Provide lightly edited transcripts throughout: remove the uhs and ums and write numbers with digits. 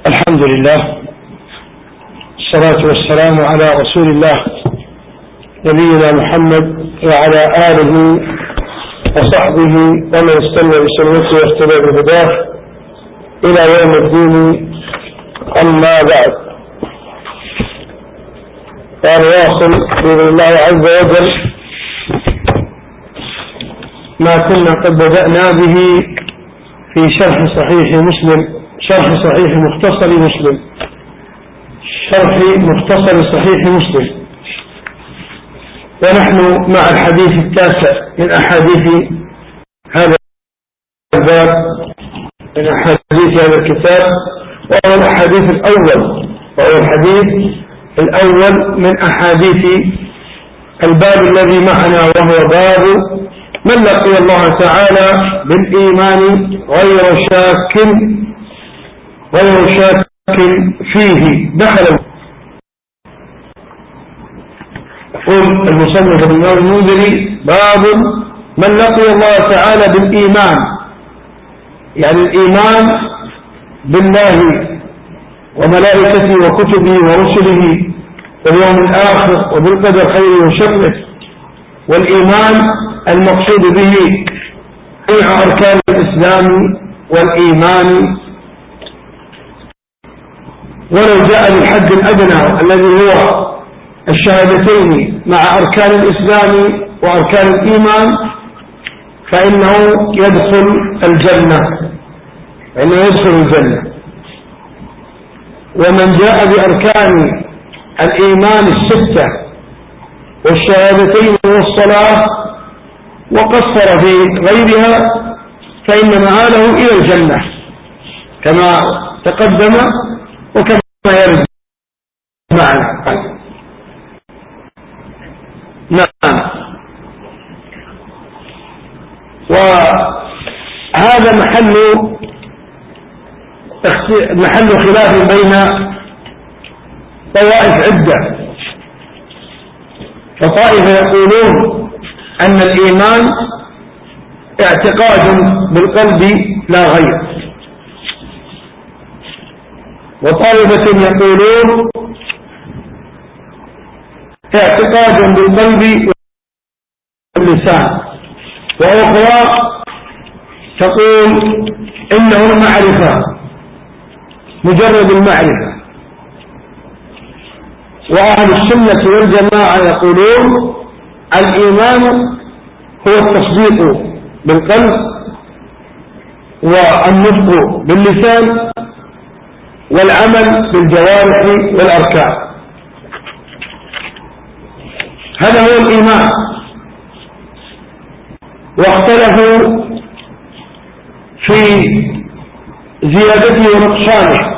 الحمد لله، الصلاة والسلام على رسول الله نبينا محمد وعلى آله وصحبه ومن استنى بسنته واهتدى بهداه إلى يوم الدين. أما بعد، فنواصل بإذن الله عز وجل ما كنا قد بدأنا به في شرح صحيح مسلم، شرح صحيح مختصر مسلم، شرح مختصر صحيح مسلم، ونحن مع الحديث التاسع من أحاديث هذا الباب، من أحاديث هذا الكتاب، وهو الحديث الأول، وهو الحديث الأول من أحاديث الباب الذي معنا، وهو باب من لقي الله تعالى بالإيمان غير شاك فيه دخل. يقول المصنف الإمام المنذري: باب من لقي الله تعالى بالإيمان، يعني الإيمان بالله وملائكته وكتبه ورسله واليوم الآخر وبالقدر خيره وشره، والإيمان المقصود به جميع أركان الإسلام والإيمان، ولو جاء بالحد الأدنى الذي هو الشهادتين مع أركان الإسلام وأركان الإيمان فإنه يدخل الجنة. ومن جاء بأركان الإيمان الستة والشهادتين والصلاة وقصر في غيرها فإن مآله إلى الجنة كما تقدم وكما يرد معنا. نعم، وهذا محل خلاف بين طوائف عدة. فطائفة يقولون أن الإيمان اعتقاد بالقلب لا غير، وطائفة يقولون اعتقاد بالقلب واللسان، وأخرى تقول إنه المعرفة، مجرد المعرفة. وأهل السنة والجماعة يقولون الإيمان هو التصديق بالقلب والنطق باللسان والعمل بالجوارح والأركان، هذا هو الإيمان. واختلفوا في زيادته ونقصانه،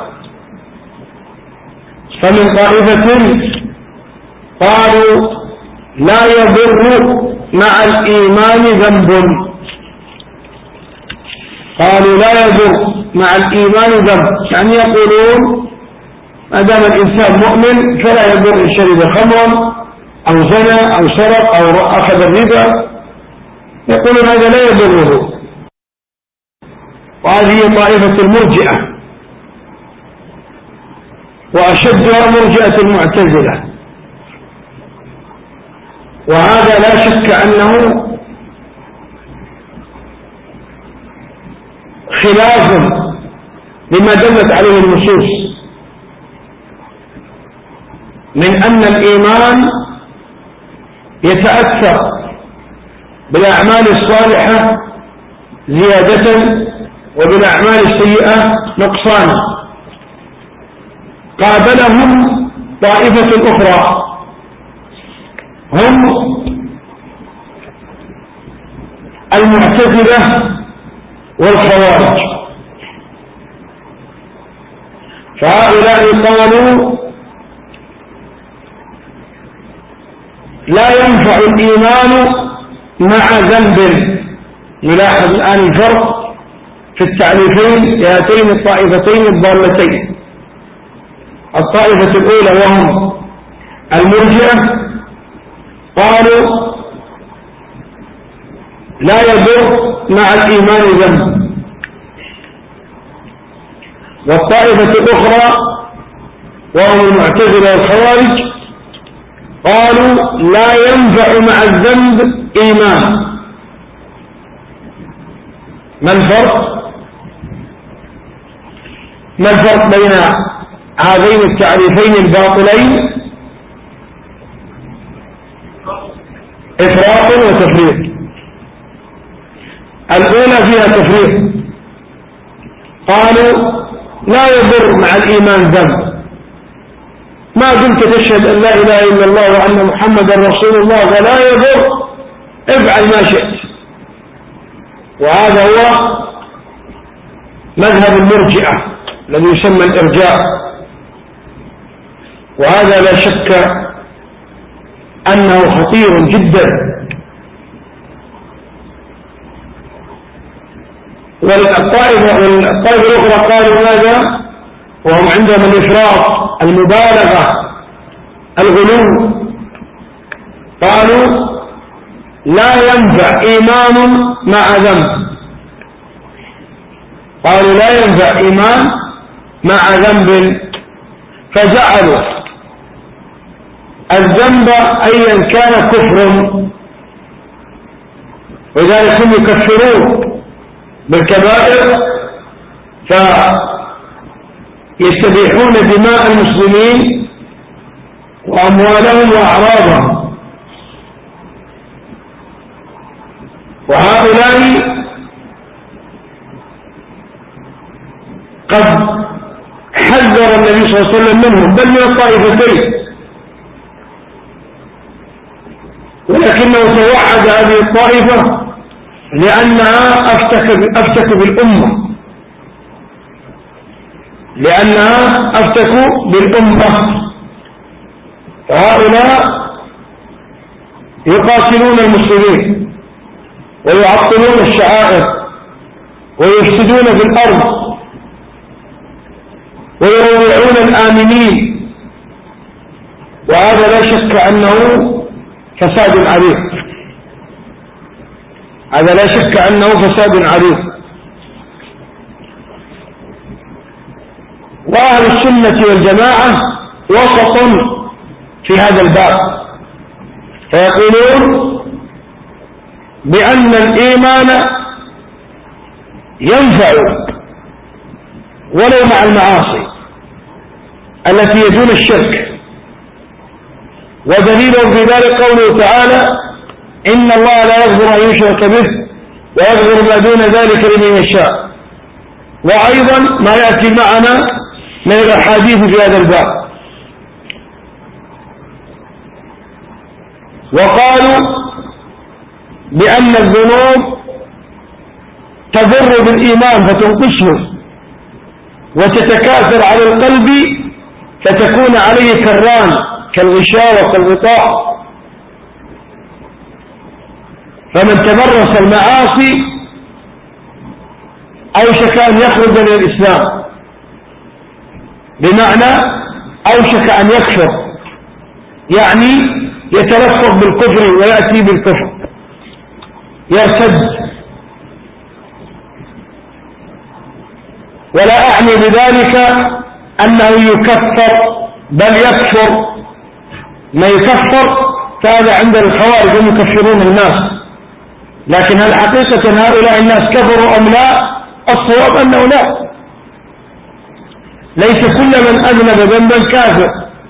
فمن طائفة قالوا لا يضر مع الإيمان ذنب، قالوا لا يضر مع الإيمان ذنب، يعني يقولون ما دام الإنسان مؤمن فلا يضر إن شرب خمرا أو زنى أو سرق أو أخذ الربا، يقولون هذا لا يضره. وهذه طائفة المرجئة، وأشدها مرجئة المعتزلة، وهذا لا شك أنه خلاف لما دلت عليه النصوص من أن الإيمان يتأثر بالأعمال الصالحة زيادة وبالأعمال السيئة نقصانا. قابلهم طائفة أخرى هم المعتزلة والخوارج، فهؤلاء قالوا لا ينفع الإيمان مع ذنب. نلاحظ الآن الفرق في التعريفين لهاتين الطائفتين الضالتين. الطائفة الأولى وهم المرجئة قالوا لا يضر مع الإيمان ذنب، والطائفة الأخرى وهم المعتزلة والخوارج قالوا لا ينفع مع الذنب إيمان. ما الفرق بين هذين التعريفين الباطلين؟ إفراط وتفريط. الأولى فيها تفريط، قالوا لا يضر مع الإيمان ذنب، ما دمت تشهد أن لا إله إلا الله وأن محمدا رسول الله ولا يضر، افعل ما شئت. وهذا هو مذهب المرجئة الذي يسمى الإرجاء، وهذا لا شك أنه خطير جدا. والطائفة الأخرى قالوا ماذا؟ وهم عندهم الإفراط، المبالغة، الغلو، قالوا لا ينفع إيمان مع ذنب. قالوا لا ينفع إيمان مع ذنب، فجعلوا الذنب أيا كان كفر، وذلك هم يكفرون بالكبائر فيستبيحون دماء المسلمين وأموالهم وأعراضهم. وهؤلاء قد حذر النبي صلى الله عليه وسلم منهم، بل من الطائفتين، ولكنه توعد هذه الطائفة لأنها أفتك بالأمة، فهؤلاء يقاتلون المسلمين ويعطلون الشعائر ويفسدون في الأرض ويروعون الآمنين، وهذا لا شك أنه فساد عريض، هذا لا شك أنه فساد عريض. وأهل السنة والجماعة وسط في هذا الباب، فيقولون بأن الإيمان ينفع ولو مع المعاصي التي هي دون الشرك، ودليل في ذلك قوله تعالى إن الله لا يغفر أن يشرك به ويغفر ما دون ذلك لمن يشاء، وأيضا ما يأتي معنا من الأحاديث في هذا الباب. وقالوا بأن الذنوب تضر بالإيمان فتنقشه وتتكاثر على القلب فتكون عليه كران كالغشاء وكالغطاء، فمن تمرس المعاصي أوشك أن يخرج من الإسلام، بمعنى أوشك أن يكفر، يعني يتلفظ بالكفر ويأتي بالكفر، يرتد. ولا أعني بذلك أنه يكفر، بل يكفر. ما يكفر فهذا عند الخوارج هم يكفرون الناس، لكن هل حقيقة هؤلاء الناس كفروا أم لا؟ الصواب أنه لا، ليس كل من أذنب ذنبا كافر،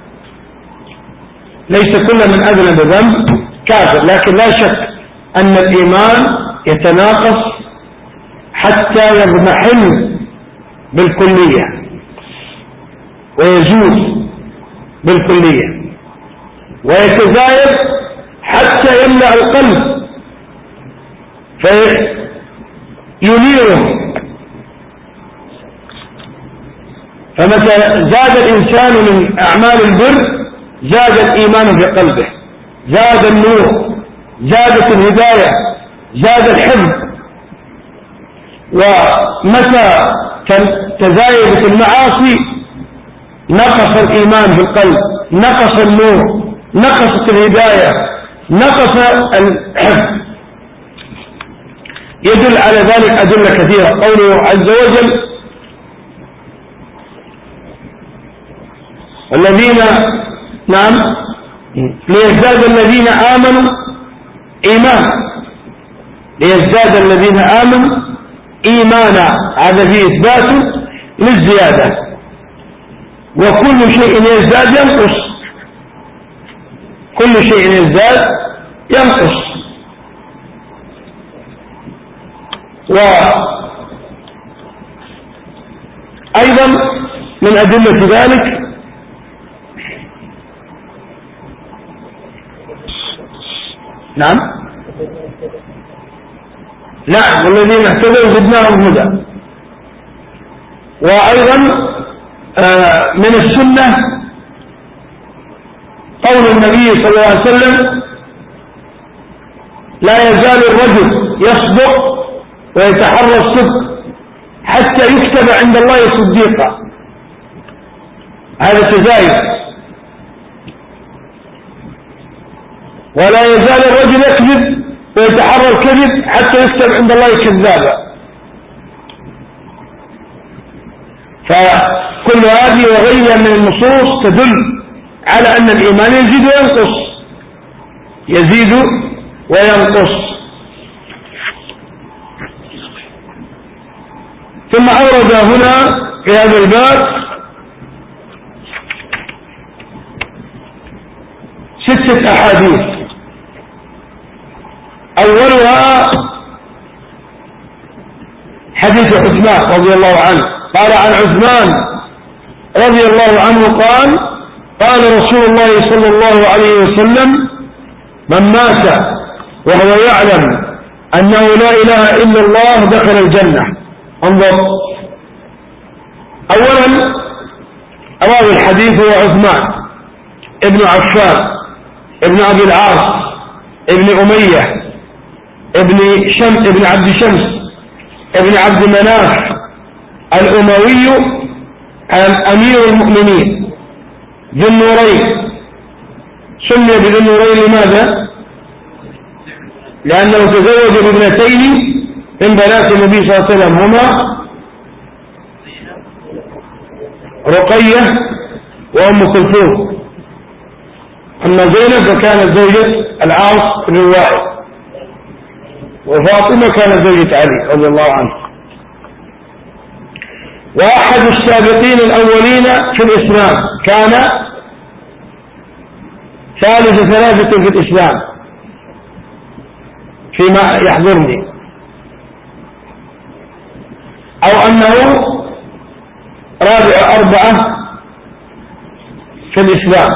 ليس كل من أذنب ذنب كافر، لكن لا شك أن الإيمان يتناقص حتى يضمحل بالكلية ويزول بالكلية، ويتزايد حتى يملأ القلب فينيره. فمتى زاد الإنسان من أعمال البر زاد الإيمان في قلبه، زاد النور، زادت الهداية، زاد الحفظ. ومتى تزايدت المعاصي نقص الإيمان في القلب، نقص النور، نقصت الهداية، نقص الحفظ. يدل على ذلك أدلة كثيرة، قوله عز وجل الذين نعم ليزداد الذين آمنوا إيمان، ليزداد الذين آمنوا إيمانا، هذا فيه إثبات للزيادة. وكل شيء يزداد ينقص، كل شيء يزداد ينقص. وأيضا من أدلة ذلك نعم والذين اهتدوا زدناهم هدى. وأيضا من السنة قول النبي صلى الله عليه وسلم: لا يزال الرجل يصدق ويتحرى الصدق حتى يكتب عند الله صديقا. هذا تزايد. ولا يزال الرجل يكذب ويتحرى الكذب حتى يكتب عند الله كذابا. فكل هذه وغيرها من النصوص تدل على أن الإيمان يزيد وينقص، يزيد وينقص. ثم أورد هنا في هذا الباب 6 أحاديث. أولها حديث عثمان رضي الله عنه، قال عن عثمان رضي الله عنه قال: قال رسول الله صلى الله عليه وسلم: من مات وهو يعلم أنه لا إله إلا الله دخل الجنة. انظر، أولا راوي الحديث هو عثمان ابن عفان ابن أبي العاص ابن أمية ابن عبد شمس ابن عبد مناف الأموي أمير المؤمنين ذو النورين. سمي بذو النورين لماذا؟ لأنه تزوج بابنتين من بنات النبي صلى الله عليه وسلم، هما رقية وأم كلثوم. أما زينب فكانت زوجة العاص بن وائل، وفاطمة كانت زوجة علي رضي الله عنه. وأحد السابقين الأولين في الإسلام، كان ثالث 3 في الإسلام فيما يحضرني، أو أنه رابع 4 في الإسلام،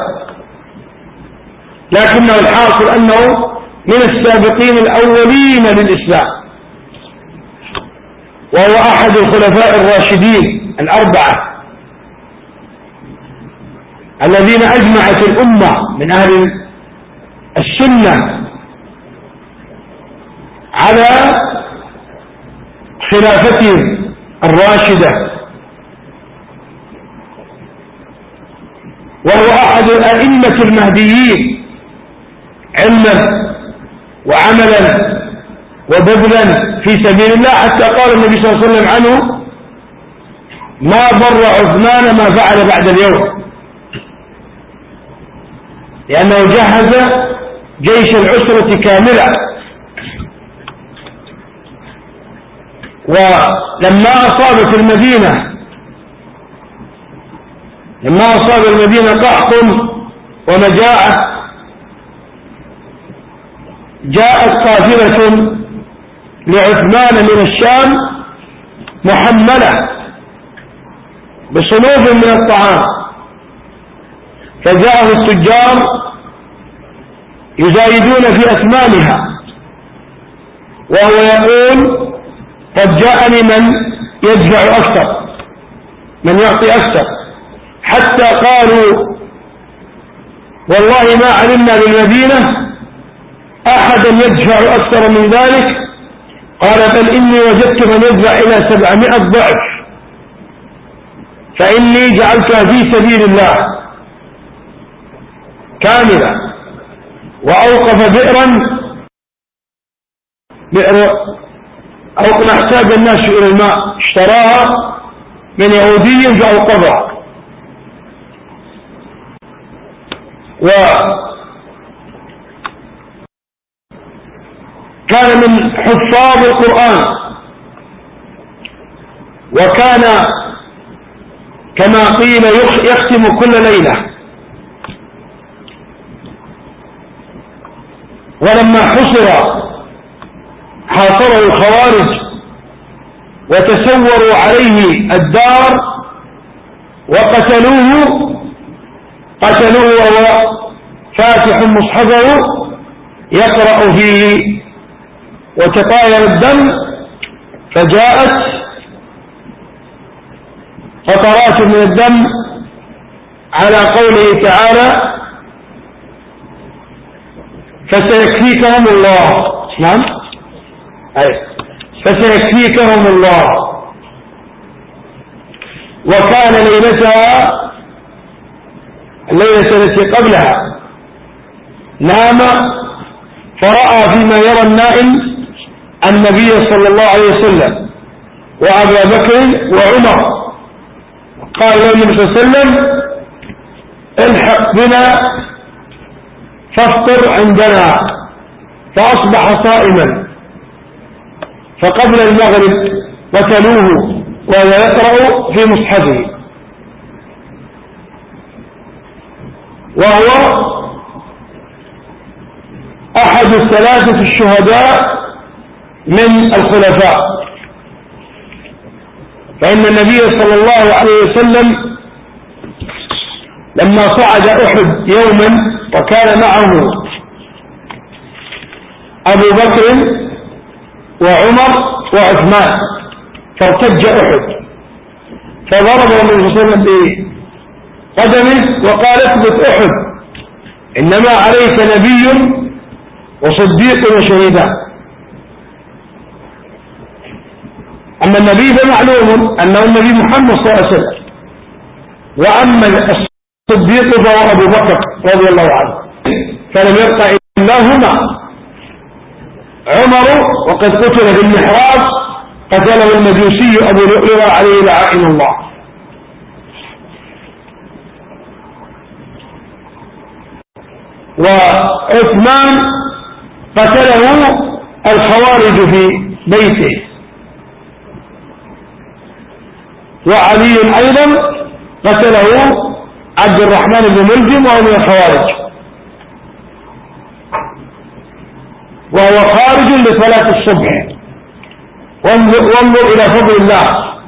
لكنه الحاصل أنه من السابقين الأولين للإسلام، وهو أحد الخلفاء الراشدين 4 الذين أجمعت الأمة من أهل السنة على خلافتهم الراشدة، وهو أحد الأئمة المهديين علما وعملا وبذلا في سبيل الله، حتى قال النبي صلى الله عليه وسلم عنه: ما ضر عثمان ما فعل بعد اليوم، لأنه جهز جيش العسرة كاملا. ولما أصابت المدينة قحط ومجاعة، جاءت قافلة لعثمان من الشام محملة بصنوف من الطعام، فجاءه التجار يزايدون في أثمانها، وهو يقول: قد جاءني من يدفع أكثر، من يعطي أكثر، حتى قالوا: والله ما علمنا بالمدينة أحدا يدفع أكثر من ذلك. قال: بل إني وجدت من يدفع إلى 700 ضعف، فإني جعلتها في سبيل الله كاملة. وأوقف بئر أو ما احتاج الناس إلى الماء اشتراها من يهودي فأوقفها. وكان من حفاظ القرآن، وكان كما قيل يختم كل ليلة. ولما حاصره الخوارج وتسوروا عليه الدار وقتلوه وهو فاتح مصحفه يقرأ فيه، وتطاير الدم، فجاءت قطرات من الدم على قوله تعالى: فسيكفيكهم الله. نعم، فسيكفيكهم الله. وكان الليلة التي قبلها نام فرأى فيما يرى النائم النبي صلى الله عليه وسلم وأبا بكر وعمر. قال له النبي صلى الله عليه وسلم: الحق بنا فافطر عندنا. فأصبح صائما، فقبل المغرب قتلوه وهو يقرأ في مصحفه، وهو أحد الثلاثة الشهداء من الخلفاء. فإن النبي صلى الله عليه وسلم لما صعد أحد يوما وكان معه أبو بكر وعمر وعثمان، فارتج أحد، فضرب النبي صلى الله عليه وسلم بقدمه وقال: اثبت أحد، إنما عليك نبي وصديق وشهيدان. أما النبي فمعلوم أنه النبي محمد صلى الله عليه وسلم، وأما الصديق فهو أبو بكر رضي الله عنه، فلم يبقى إلا هما. عمر وقد قتل في المحراب، قتله المجوسي أبو لؤلؤة عليه لعائن الله. وعثمان قتله الخوارج في بيته، وعلي أيضا قتله عبد الرحمن بن ملجم وهو من الخوارج، وهو خارج لصلاة الصبح. وانظر إلى فضل الله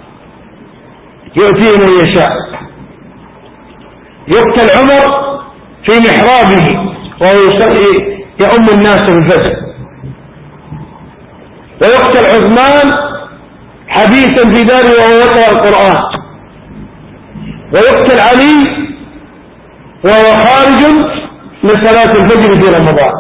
يؤتيه من يشاء. يقتل عمر في محرابه وهو يصلي يؤم الناس في الفجر، ويقتل عثمان حديثا في داره وهو يقرأ القرآن، ويقتل علي وهو خارج لصلاة الفجر في رمضان.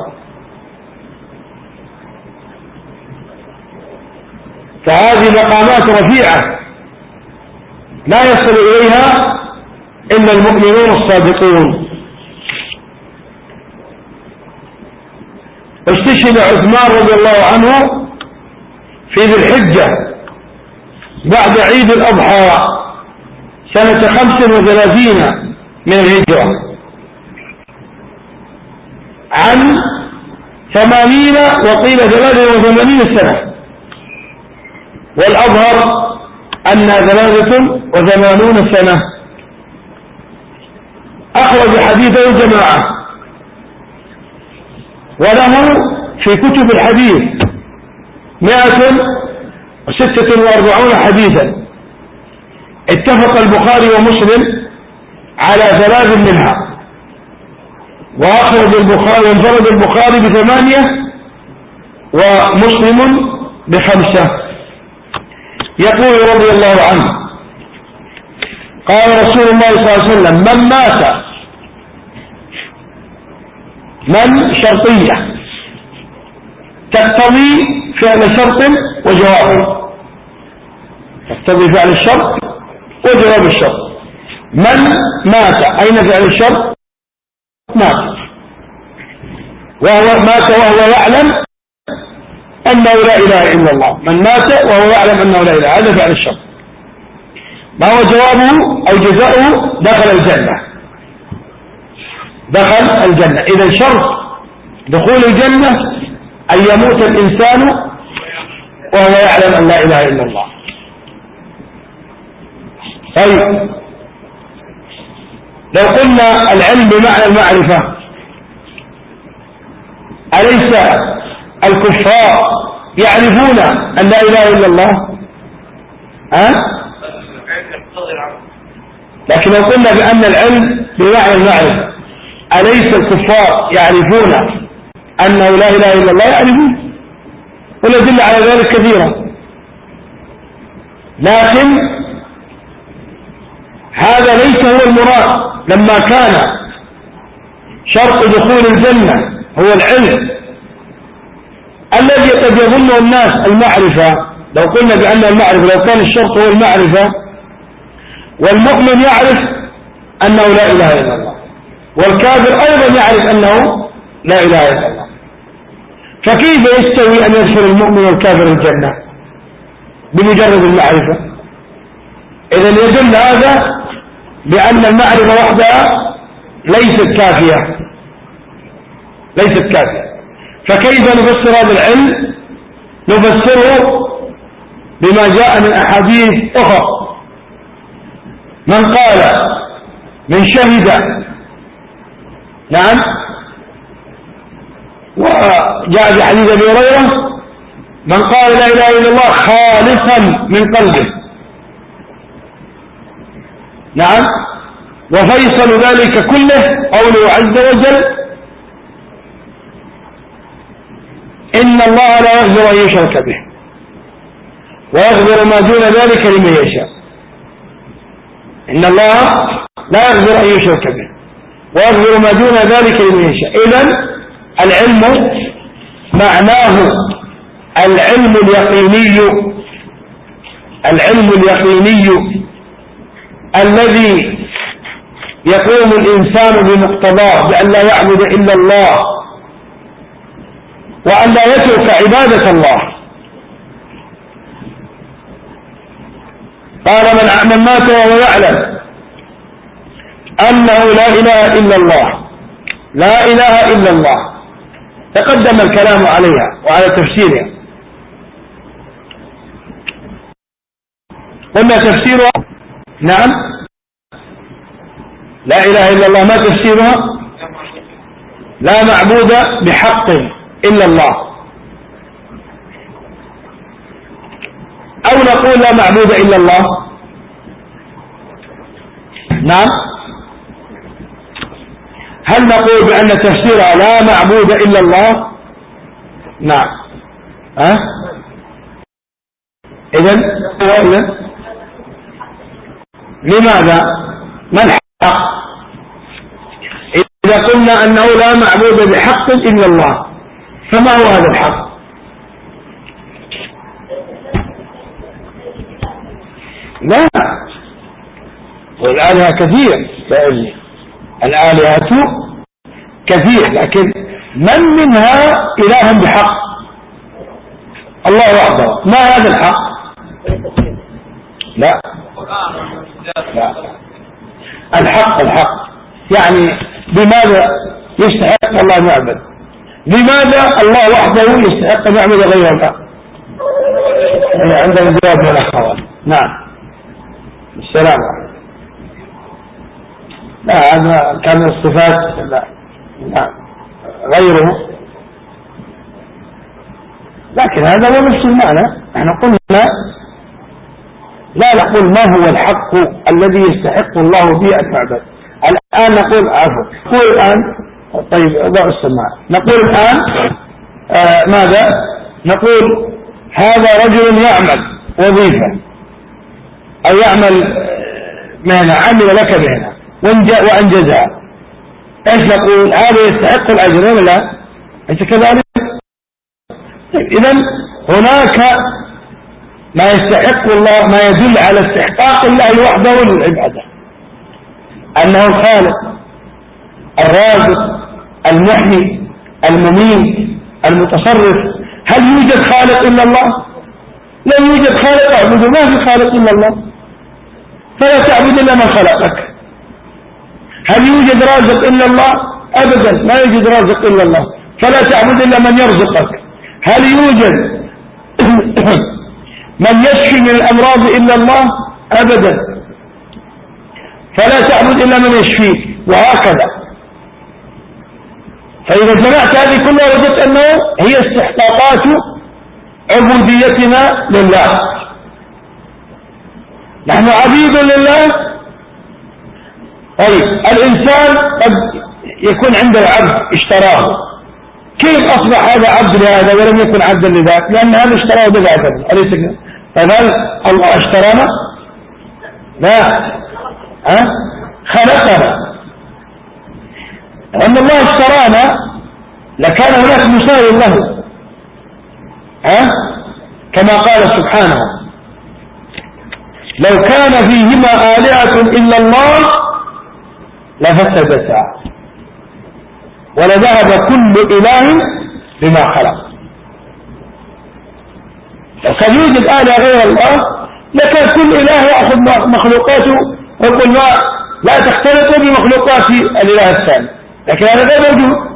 فهذه مقامات رفيعة لا يصل إليها إلا المؤمنون الصادقون. استشهد عثمان رضي الله عنه في ذي الحجة بعد عيد الأضحى سنة 35 من الهجرة، عن 80 وقيل 83 سنة، والأظهر أنها 83 سنة. أخرج حديثه الجماعة، وله في كتب الحديث 146 حديثا. اتفق البخاري ومسلم على 3 منها، وأخرج البخاري وانفرد البخاري ب8 ومسلم ب5. يقول رضي الله عنه: قال رسول الله صلى الله عليه وسلم: من مات، من شرطية تقتضي فعل شرط وجوابه، تقتضي فعل الشرط وجواب الشرط. من مات، أين فعل الشرط؟ مات، مات وهو يعلم أنه لا إله إلا الله. من مات وهو يعلم أنه لا إله، هذا فعل الشرط. ما هو جوابه أو جزاؤه؟ دخل الجنة. دخل الجنة. إذا شرط دخول الجنة أن يموت الإنسان وهو يعلم أن لا إله إلا الله. طيب لو قلنا العلم بمعنى المعرفة، أليس الكفار يعرفون أن لا إله إلا الله؟ لكن لو قلنا بأن العلم بمعنى المعرفة، أليس الكفار يعرفون أنه لا إله إلا الله؟ يعرفون، والأدلة على ذلك كثيرة. لكن هذا ليس هو المراد. لما كان شرط دخول الجنة هو العلم الذي قد يظنه الناس المعرفة، لو قلنا بأن المعرفة، لو كان الشرط هو المعرفة والمؤمن يعرف أنه لا إله إلا الله والكافر أيضا يعرف أنه لا إله إلا الله، فكيف يستوي أن يدخل المؤمن والكافر الجنة بمجرد المعرفة؟ إذن يدل هذا بأن المعرفة وحدها ليست كافية، ليست كافية. فكيف نفسر هذا العلم؟ نفسره بما جاء من أحاديث أخرى. من قال، من شهد، نعم، وجاء في حديث أبي هريرة: من قال لا إله إلا الله خالصا من قلبه، نعم، وفيصل ذلك كله قوله عز وجل: إن الله لا يغفر أن يشرك به ويغفر ما دون ذلك لمن يشاء. إن الله لا يغفر أن يشرك به ويغفر ما دون ذلك لمن يشاء. إذن العلم معناه العلم اليقيني، العلم اليقيني الذي يقوم الإنسان بمقتضاه بأن لا يعبد إلا الله وأن لا يترك عبادة الله. قال: من مات وهو يعلم أنه لا إله إلا الله، لا إله إلا الله. تقدم الكلام عليها وعلى تفسيرها. قلنا تفسيرها، نعم، لا إله إلا الله ما تفسيرها؟ لا معبود بحق إلا الله، أو نقول لا معبود إلا الله. نعم، هل نقول بأن تفسيرها لا معبود إلا الله؟ نعم. إذن لماذا؟ ما الحق؟ إذا قلنا أنه لا معبود بحق إلا الله، فما هو هذا الحق؟ لا، والآلهة كثير، الآلهة كثير، لكن من منها إله بحق؟ الله وحده. ما هذا الحق؟ لا، لا. الحق يعني بماذا يستحق الله أن يعبد؟ لماذا الله وحده يستحق أن يعبد غير الله؟ عندنا جواب من الأخوات. نعم، السلام عليكم. لا، هذا كان الصفات، لا غيره، لكن هذا هو نفس المعنى. نحن قلنا لا نقول ما هو الحق الذي يستحق الله به أن يعبد. الآن نقول نقول الآن، طيب ضع السماعة، نقول الآن ماذا؟ نقول هذا رجل يعمل وظيفة أو يعمل مهنة، عمل لك مهنة وأنجزها، ايش نقول؟ هذا يستحق الأجر ولا لا؟ أنت كذلك؟ إذن هناك ما يستحق الله، ما يدل على استحقاق الله وحده للعبادة، أنه الخالق الرازق المحيي المميت المتصرف. هل يوجد خالق إلا الله؟ لم يوجد خالق اعبده، ما في خالق إلا الله، فلا تعبد إلا من خلقك. هل يوجد رازق إلا الله؟ أبدا، لا يوجد رازق إلا الله، فلا تعبد إلا من يرزقك. هل يوجد من يشفي من الأمراض إلا الله؟ أبدا، فلا تعبد إلا من يشفيك، وهكذا. فإذا جمعت هذه كلها وجدت أنه هي استحقاقات عبوديتنا لله. نحن عبيد لله. طيب الإنسان قد يكون عنده عبد اشتراه، كيف أصبح هذا عبد لهذا ولم يكن عبدا لذاك؟ لأن هذا اشتراه بذاته، أليس كذا؟ فهل الله اشترانا؟ لا، خلقنا. لأن الله اشترانا لكان هناك مساوي له، كما قال سبحانه: لو كان فيهما آلهة إلا الله لفسدتا ولذهب كل إله بما خلق. لو كان يوجد آلهة غير الله لكان كل إله يأخذ مخلوقاته ويقول لا تختلطوا بمخلوقات الإله الثاني، لكن هذا غير موجود.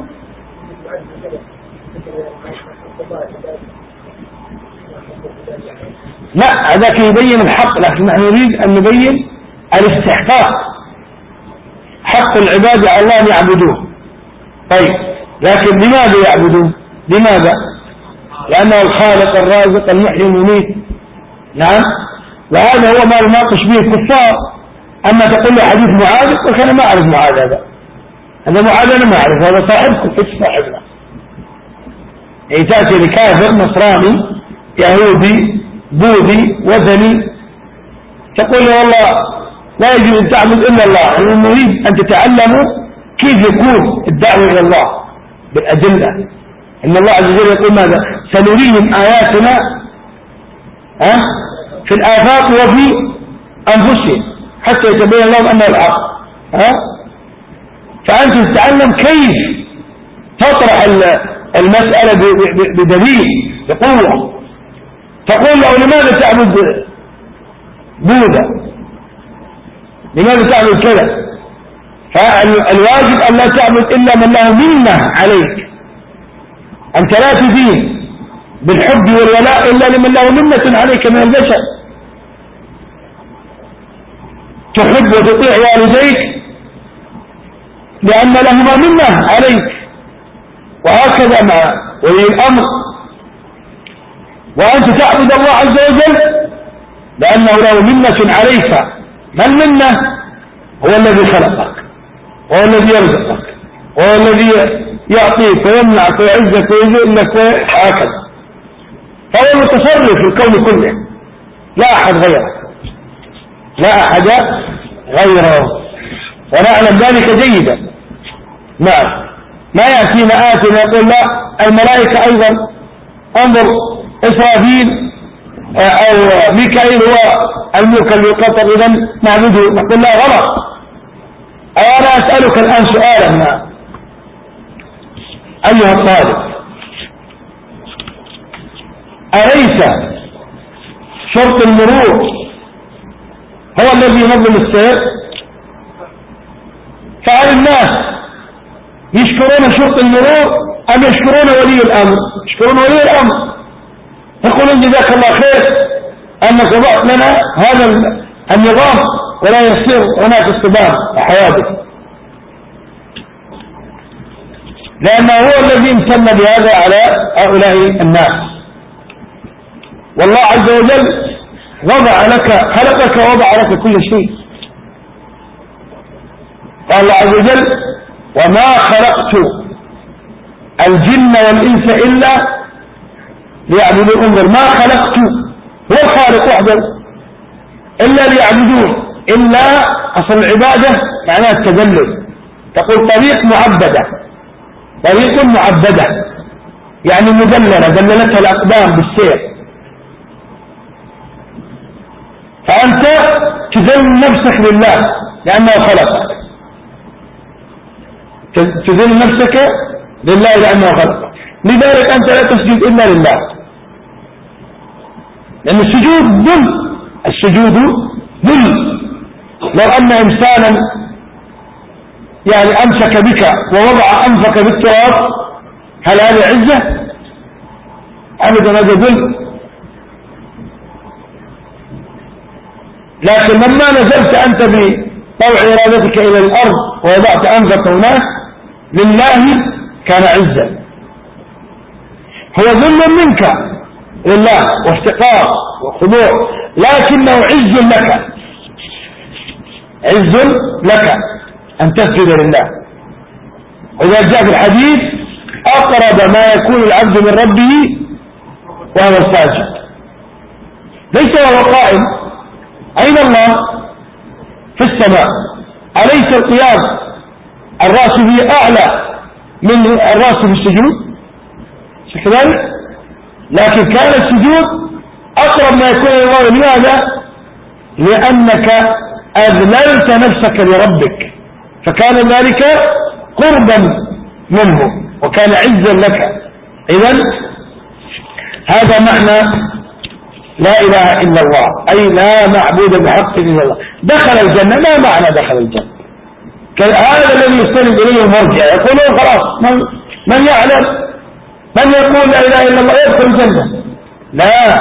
لا، هذاك يبين الحق، لكن نحن نريد أن نبين الاستحقاق، حق العباد على الله أن يعبدوه. طيب لكن لماذا يعبدون؟ لماذا؟ لأنه الخالق الرازق المحيي المميت. نعم، وهذا هو ما يناقش به الكفار. أما تقول له حديث معاذ، قلت أنا ما أعرف معاذ، هذا معاذ أنا ما أعرف، هذا صاحبكم، إيش صاحبنا؟ أي تأتي لكافر نصراني يهودي بوذي وثني تقول له والله لا يجب أن تعبد إلا الله. نريد أن تتعلموا كيف يكون الدعوة إلى الله بالأدلة. إن الله عز وجل يقول ماذا؟ سنريهم آياتنا في الآفاق وفي أنفسهم حتى يتبين لهم أنه الحق. فأنت تتعلم كيف تطرح المسألة بدليل بقوة. تقول له لماذا تعبد بوذا؟ لماذا تعبد كذا؟ فالواجب أن لا تعبد إلا من له منة عليك. أنت لا تدين بالحب والولاء إلا لمن له منة عليك من البشر. تحب وتطيع والديك لأن لهما منة عليك، وهكذا مع ولي الأمر. وأنت تعبد الله عز وجل لأنه له منة عليك. ما المنة؟ هو الذي خلقك، وهو الذي يرزقك، وهو الذي يعطيك ويمنعك ويعزك ويذلك وهكذا. فهو المتصرف في الكون كله، لا أحد غيره، لا أحد غيره، ونعلم ذلك جيدا. ما يأتينا آت ويقول لا الملائكة أيضا، انظر إسرافيل أو ميكائيل هو الملك القطر إذا نعبده، نقول لا غلط. أنا أسألك الآن سؤالا أيها الطالب، أليس شرط المرور هو الذي ينظم السير؟ فهل الناس يشكرون شرط المرور أم يشكرون ولي الأمر؟ يشكرون ولي الأمر، يقولون جزاك الله خير أنك وضعت لنا هذا النظام ولا يصير هناك اصطدام وحوادث، لأنه هو الذي امتن بهذا على هؤلاء الناس. والله عز وجل وضع لك، خلقك ووضع لك كل شيء. قال الله عز وجل وما خلقت الجن والإنس إلا ليعبدون. انظر، ما خلقت، هو الخالق وحده، إلا ليعبدون. إلا أصل العبادة معناها التذلل. تقول طريق معبدة، طريق معبدة يعني مذللة، ذللتها الأقدام بالسير. فأنت تذل نفسك لله لأنه خلقك، تذل نفسك لله لأنه خلقك. لذلك أنت لا تسجد إلا لله، لأن السجود ذل، السجود ذل. لو أن إنسانا يعني أمسك بك ووضع أنفك بالتراب، هل هذه عزة؟ أبدا، هذا ذل. لكن لما نزلت أنت بطوع إرادتك إلى الأرض ووضعت أنفك هناك لله كان عزا. هو ذل منك لله وافتقار وخضوع، لكنه عز لك، عز لك أن تسجد لله. وإذا جاء في الحديث أقرب ما يكون العبد من ربه وهو ساجد، ليس وهو قائم. أين الله؟ في السماء. أليس القيام الرأس به أعلى من الرأس في السجود؟ كذلك، لكن كان السجود أقرب ما يكون إلى الله. لماذا؟ لأنك أذللت نفسك لربك، فكان ذلك قربا منه وكان عزا لك. إذن هذا معنى لا إله إلا الله، أي لا معبود بحق إلا الله. دخل الجنة، ما معنى دخل الجنة؟ هذا الذي يستند إليه المرجع، يقولون خلاص من يعلم، من يقول لا إله إلا الله يدخل الجنة. لا،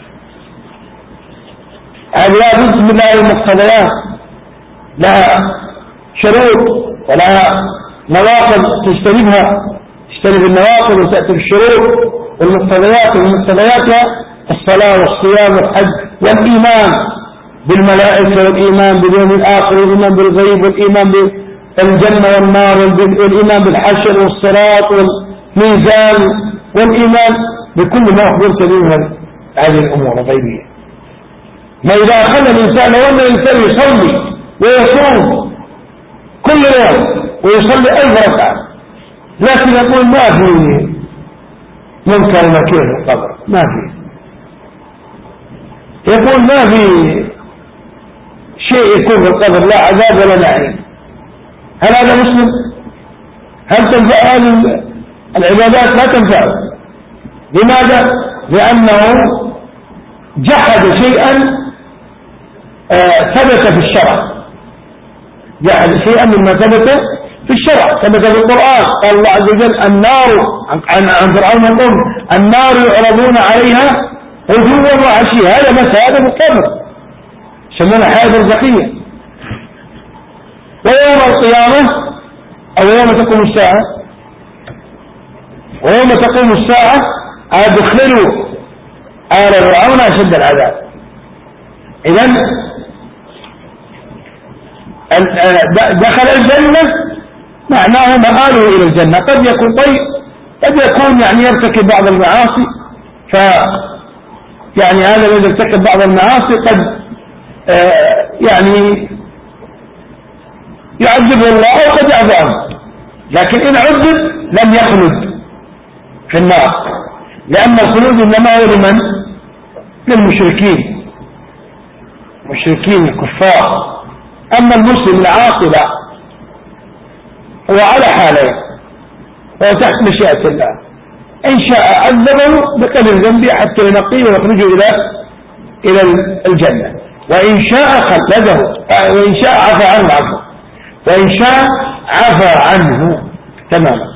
هذه بد من هذه المقتضيات، لها شروط ولها نواقض تجتنب النواقض وتأتي بالشروط والمقتضيات. والمقتضيات الصلاة والصيام والحج والإيمان بالملائكة والإيمان باليوم الآخر والإيمان بالغيب والإيمان بالجنة والنار والإيمان بالحشر والصراط والميزان والإيمان بكل ما أخبرت به من هذه الأمور الغيبية. ما إذا أخذ الإنسان، لو أن الإنسان يصلي ويصوم كل يوم ويصلي 1000 ركعة، لكن يقول ما في منكر ونكير في القبر، ما في، يقول ما في شيء يكون في القبر، لا عذاب ولا نعيم، هل هذا مسلم؟ هل تنفع هذه العبادات؟ لا تنفع. لماذا؟ لأنه جحد شيئا ثبت في الشرع، جحد شيئا مما ثبت في الشرع، ثبت في القرآن. قال الله عز وجل النار، عن فرعون يقول النار يعرضون عليها غدوا وعشيا، هذا مساء، هذا مقابل يسمونها حياة برزخية. ويوم القيامة أو يوم تقوم الساعة، ويوم تقوم الساعة أدخلوا آل فرعون أشد العذاب. إذن دخل الجنة معناه مآله إلى الجنة. قد يكون طيب، قد يكون يعني يرتكب بعض المعاصي، يعني هذا الذي يرتكب بعض المعاصي قد يعني يعذبه الله أو قد يعفو عنه، لكن إن عذب لم يخلد في النار، لأن الخلود إنما هو لمن؟ للمشركين، مشركين الكفار. أما المسلم العاصي لا، هو على حالين، هو تحت مشيئة الله، إن شاء عذبه بقدر ذنبه حتى ينقيه ويخرجه إلى الجنة، وإن شاء خلده، وإن شاء عفى عنه عفو، وإن شاء عفى عنه تماما.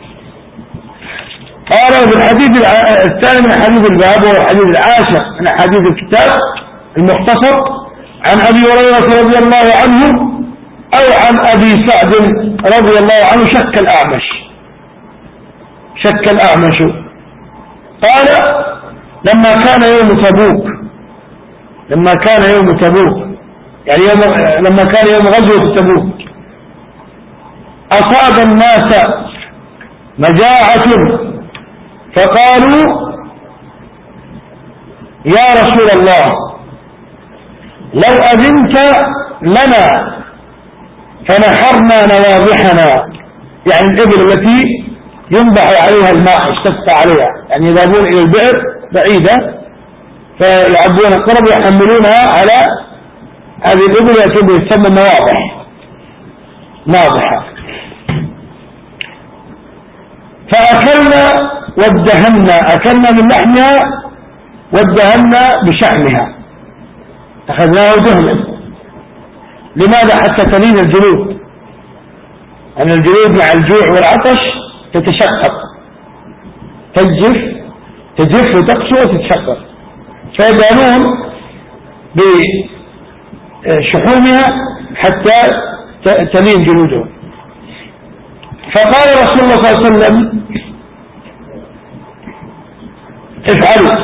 قال في الحديث الثاني من حديث الباب، وهو الحديث العاشر من حديث الكتاب المختصر، عن أبي هريرة رضي الله عنه أو عن أبي سعد رضي الله عنه، شك الأعمش قال لما كان يوم تبوك، يعني لما كان يوم غزوة تبوك، أصاب الناس مجاعة فقالوا يا رسول الله لو أذنت لنا فنحرنا نواضحنا، يعني الإبل التي ينبح عليها الماء يستسقى عليها، يعني يذهبون إلى البئر بعيدة فيعبون القرب يحملونها على هذه الإبل التي تسمى ناضحة. فأكلنا وادهنا، أكلنا من لحمها وادهنا بشحمها، أخذناه دهنا. لماذا؟ حتى تلين الجلود، أن الجلود مع الجوع والعطش تتشقق، تجف وتقسو وتتشقق، فيبانون بشحومها حتى تلين جلودهم. فقال رسول الله صلى الله عليه وسلم افعلوا.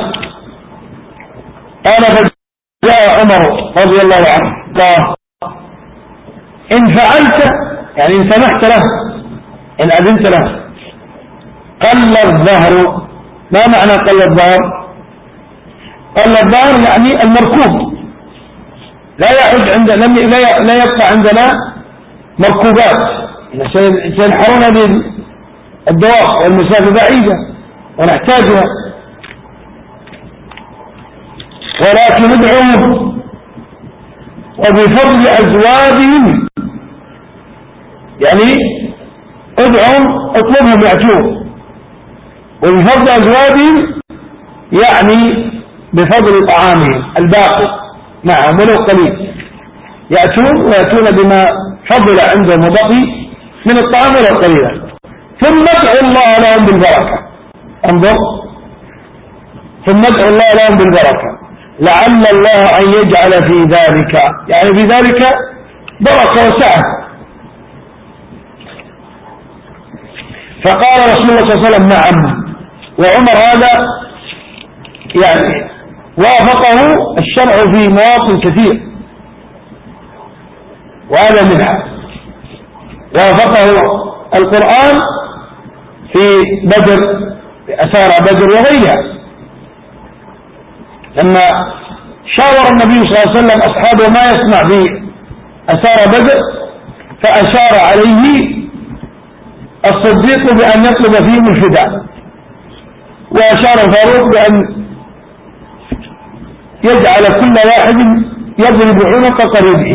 قال فجاء عمر رضي الله عنه قال إن فعلت يعني إن سمحت له إن أذنت له قل الظهر. ما معنى قل الظهر؟ قل الظهر يعني المركوب لا يعد عندنا، لا يبقى عندنا مركوبات، سينحرون هذه الدواب والمسافة بعيدة ونحتاجها، ولكن ادعوهم وبفضل أزواجهم، يعني ادعوهم اطلبهم يأتون، وبفضل أزواجهم يعني بفضل طعامهم الباقي معهم ولو قليل، ويأتون بما فضل عندهم وبقي من الطعام ولو قليلا، ثم ادعوا الله لهم بالبركة. انظر، ثم ادعوا الله لهم بالبركة لعل الله أن يجعل في ذلك، يعني في ذلك بركة وسعة. فقال رسول الله صلى الله عليه وسلم نعم. وعمر هذا يعني وافقه الشرع في مواطن كثير، وهذا منها. وافقه القرآن في بدر، في أسارى بدر وغيرها، لما شاور النبي صلى الله عليه وسلم أصحابه ما يسمع في أسارى بدر، فأشار عليه الصديق بأن يطلب فيهم الفداء، وأشار الفاروق بأن يجعل كل واحد يضرب عنق قريبه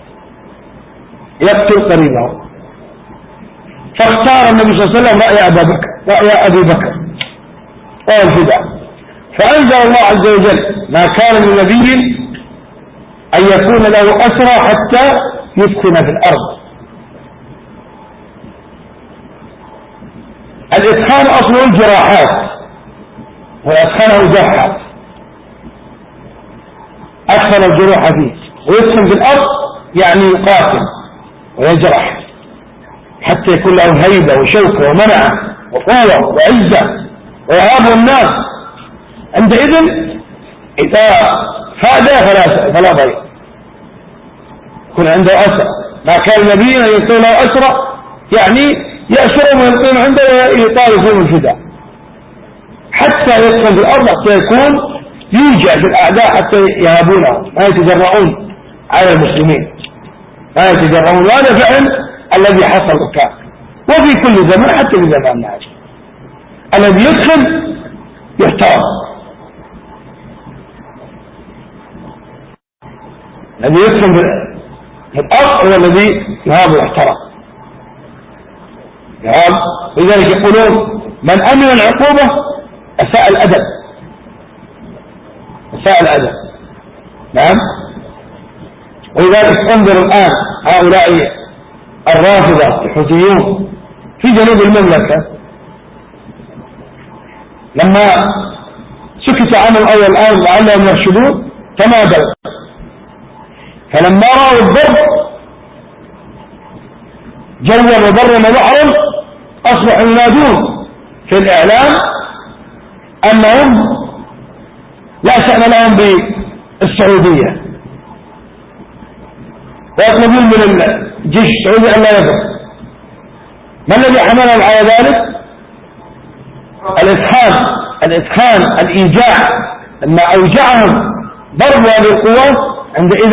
يقتل قريبه. فاختار النبي صلى الله عليه وسلم رأي أبي بكر وهو الفداء. فأنزل الله عز وجل ما كان لنبي أن يكون له أسرى حتى يسكن في الأرض. الإسخان أصل الجراحات ويسخنه جرحا، أدخل الجروح فيه، ويسكن في الأرض يعني يقاتل ويجرح حتى يكون له هيبة وشوكة ومنعة وقوة وعزة ويهاب الناس. عندئذ إذا فاد فلا ضير، يكون عنده أسرى. ما كان نبينا يكون له أسرى يعني يأسرهم ويلقون عنده ويطالبون الفداء حتى يدخل في الأرض، حتى يكون يوجع في الأعداء حتى يهابونه، ما يتجرؤون على المسلمين، ما يتجرؤون. وهذا فعل الذي حصل كان، وفي كل زمان حتى في زماننا هذا الذي يدخل يحترم، الذي يدخل في الأرض هو الذي يهاب ويحترم. لذلك يقولون من أمن العقوبة أساء الأدب، أساء الأدب. نعم. ولذلك انظر الآن هؤلاء الرافضة الحوثيون في جنوب المملكة لما سكت عنهم أول الآن لعلهم يرشدون تمادوا، فلما رأوا الضرب جوا وبرا وبحرا أصبحوا ينادون في الإعلام أنهم لا شأن لهم بالسعودية، ويطلبون من الجيش السعودي أن لا يضرب. ما الذي حملهم على ذلك؟ الإسخان الإيجاع. لما أوجعهم ضرب هذه القوات عندئذ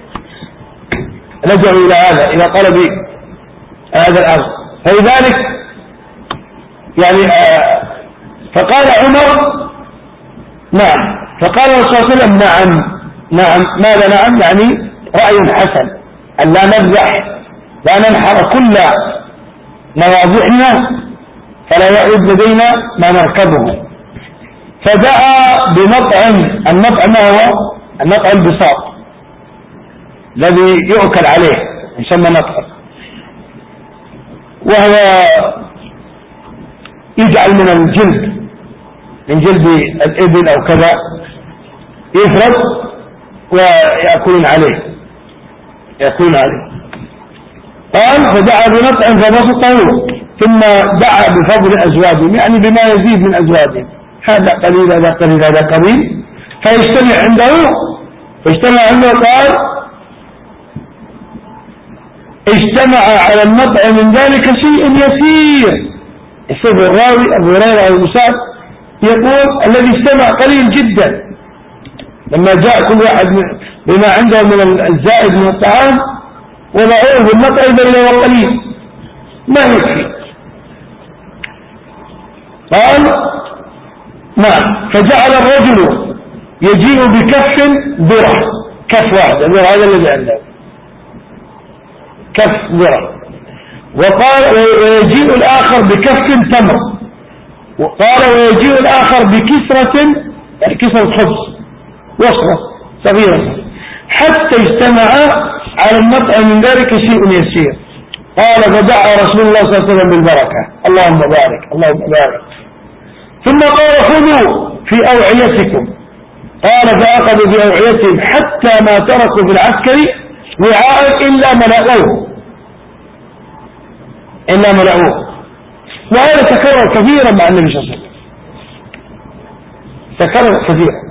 لجأوا إلى هذا، إلى طلب هذا الأمر. فلذلك يعني فقال عمر نعم، فقال الرسول صلى الله عليه وسلم نعم. ماذا نعم؟ يعني رأي حسن أن لا نذبح، لا ننحر كل مواضعنا فلا يعود لدينا ما نركبه. فدعا بمطعم، المطعم هو المطعم البساط الذي يؤكل عليه يسمى مطعم. وهو يجعل من الجلد، من جلد الإبل أو كذا، يفرد ويأكلون عليه. قال فدعا بنطع فبسطه ثم دعا بفضل أزواجهم، يعني بما يزيد من أزواجهم، هذا قليل هذا قليل هذا قليل، فاجتمع عنده قال اجتمع على النطع من ذلك شيء يسير. يسير الراوي أبو هريرة أو مسعد يقول الذي اجتمع قليل جدا، لما جاء كل واحد بما عنده من الزائد من الطعام وضعوه في النطع إذا هو قليل ما يكفي. قال نعم، فجعل الرجل يجيء بكف ذرة، كف واحد هذا الذي عنده كف ذرة، وقال ويجيء الآخر بكف تمر، وقال ويجيء الآخر بكسرة، يعني كسرة خبز وصرة صغيرة، حتى اجتمع على النطع من ذلك شيء يسير. قال فدعا رسول الله صلى الله عليه وسلم بالبركة، اللهم بارك اللهم بارك، ثم قال خذوا في أوعيتكم. قال فأخذوا بأوعيتهم حتى ما تركوا في العسكر وعاء إلا ملأوه. وهذا تكرر كثيرا مع النبي صلى الله عليه وسلم، تكرر كثيرا.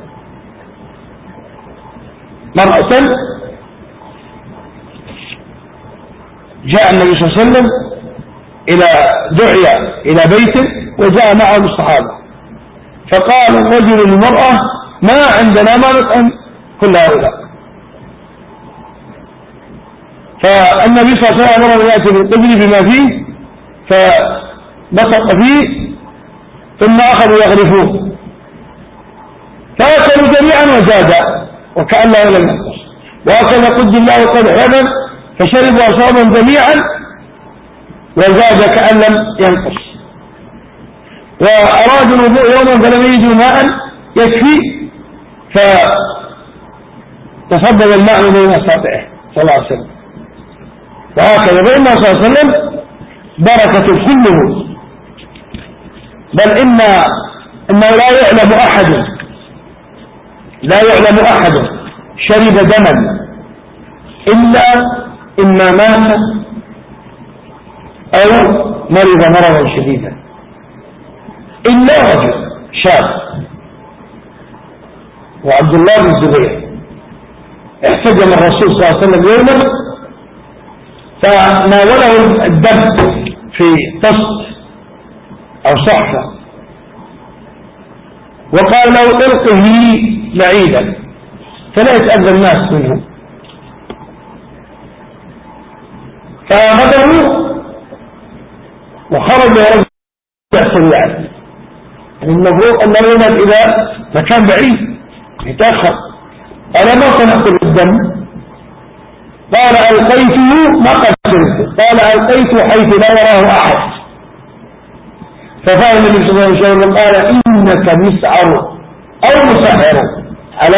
مرة جاء النبي صلى الله عليه وسلم دعي إلى بيته وجاء معه الصحابة، فقال الرجل للمرأة ما عندنا ما نطعم كل هؤلاء. فالنبي صلى الله عليه وسلم يأتي بالقدر بما فيه فبسط فيه ثم أخذوا يغرفوه، فأكلوا جميعا وزاد وكأن لا لم ينقص، وأكل قد الله قد عبد فشربوا أصابهم جميعا وزاد كأن لم ينقص. وأرادوا الوضوء يوما فلم يجدوا ماء يكفي فتصبب الماء من أصابعه صلى الله عليه وسلم. وهكذا فإنه صلى الله عليه وسلم بركة كله، بل إنه لا يعلم أحد شرب دما إلا إما مات أو مرض مرضا شديدا، إلا رجل شاب وعبد الله بن الزبير احتجم الرسول صلى الله عليه وسلم يوما فناوله الدم في طست أو صحفة وقال له القه لي بعيدا فلا يتأذى الناس منه، فأخذه وخرج رجع سريعا. المفروض أن يذهب إلى مكان بعيد يتأخر، قال ما سنأكل الدم؟ قال ألقيته ما قتلته، قال ألقيته حيث لا يراه أحد. ففعل النبي صلى الله عليه وسلم قال إنك مسعر أو مسحر على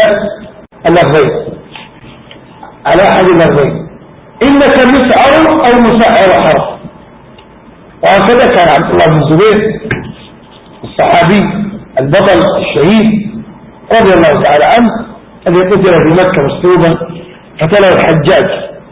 أحد اللفظين، إنك مسعر أو مسحر حرف. وهكذا كان عبد الله بن الزبير الصحابي البطل الشهيد رضي الله تعالى عنه الذي قتل في مكة مسلوبا قتله الحجاج.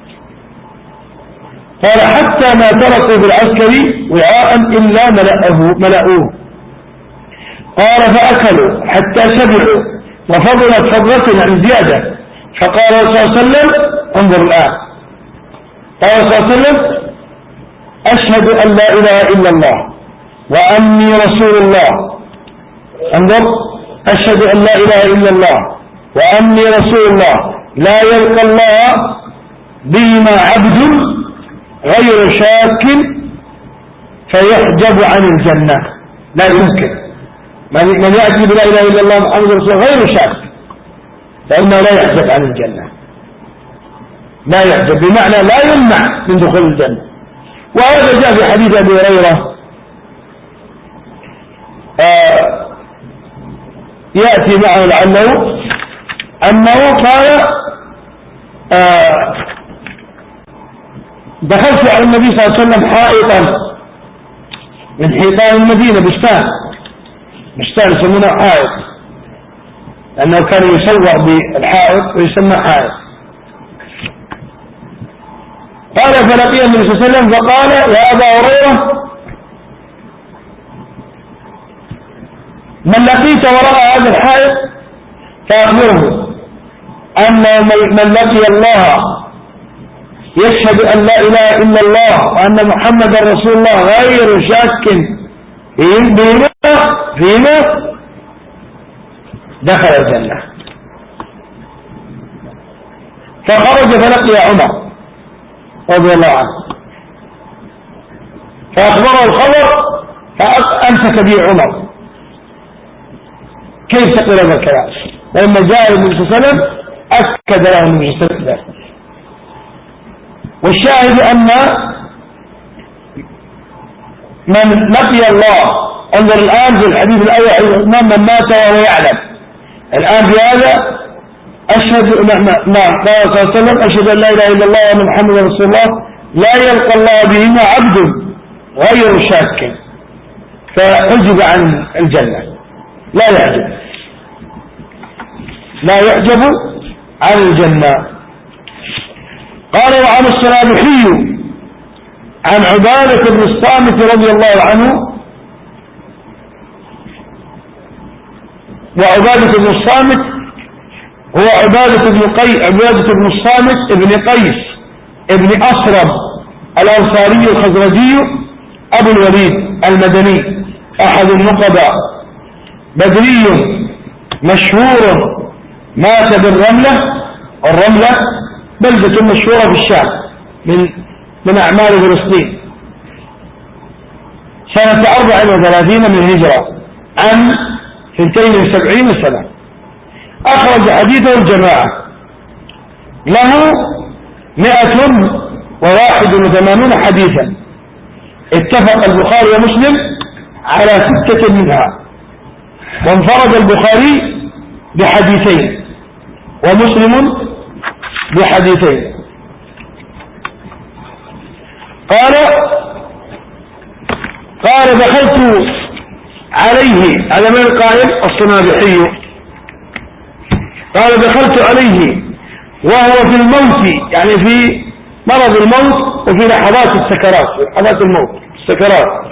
قال حتى ما تركوا بالعسكر وعاء إلا ملأوه. قال فأكلوا حتى شبعوا وفضلت فضلة عن زيادة، فقال صلى الله عليه وسلم انظر الآن، قال صلى الله عليه وسلم أشهد أن لا إله إلا الله وأني رسول الله، انظر أشهد أن لا إله إلا الله وأني رسول الله، لا يلقى الله بهما عبد غير شاك فيحجب عن الجنة. لا يمكن من يأتي بلا إله إلا الله محمد رسول الله غير شاك فإنه لا يحجب عن الجنة، لا يحجب بمعنى لا يمنع من دخول الجنة. وهذا جاء في حديث أبي هريرة يأتي معه لعله أنه قال دخلت على النبي صلى الله عليه وسلم حائطا من حيطان المدينة، بستان يسمونه حائط، لأنه كان يسوى بالحائط ويسمى حائط. قال فلقي النبي صلى الله عليه وسلم فقال يا أبا هريرة من لقيت وراء هذا الحائط فأخبره أن من لقي الله يشهد أن لا إله إلا الله وأن محمد رسول الله غير شاك فيما دخل الجنة. فخرج فلقي عمر رضي الله عنه فأخبره الخبر فأمسك به عمر كيف تقول هذا الكلام؟ لما جاء النبي صلى الله عليه وسلم أكد له النبي صلى الله عليه وسلم. والشاهد أن من لقي الله، انظر الآن في الحديث الأول من مات وهو يعلم، الآن في هذا أشهد قال صلى الله عليه وسلم أشهد أن لا إله إلا الله وأن محمد رسول الله لا يلقى الله بهما عبد غير شاك فحجب عن الجنة، لا يحجب عن الجنة. قال وعن الصنابحي عن عبادة بن الصامت رضي الله عنه، وعبادة بن الصامت هو عبادة بن الصامت ابن قيس ابن أصرم الأنصاري الخزرجي أبو الوليد المدني أحد النقباء، بدري مشهور، مات بالرملة، الرملة بلدة مشهورة في الشام من أعمال فلسطين، سنة 34 من الهجرة عن 72 سنة. أخرج حديثه الجماعة، له 181 حديثا، اتفق البخاري ومسلم على 6 منها، وانفرد البخاري بحديثين ومسلم بحديثين. قال دخلت عليه، هذا من القائل الصنابحي، قال دخلت عليه وهو في الموت، يعني في مرض الموت وفي لحظات السكرات، لحظات الموت السكرات،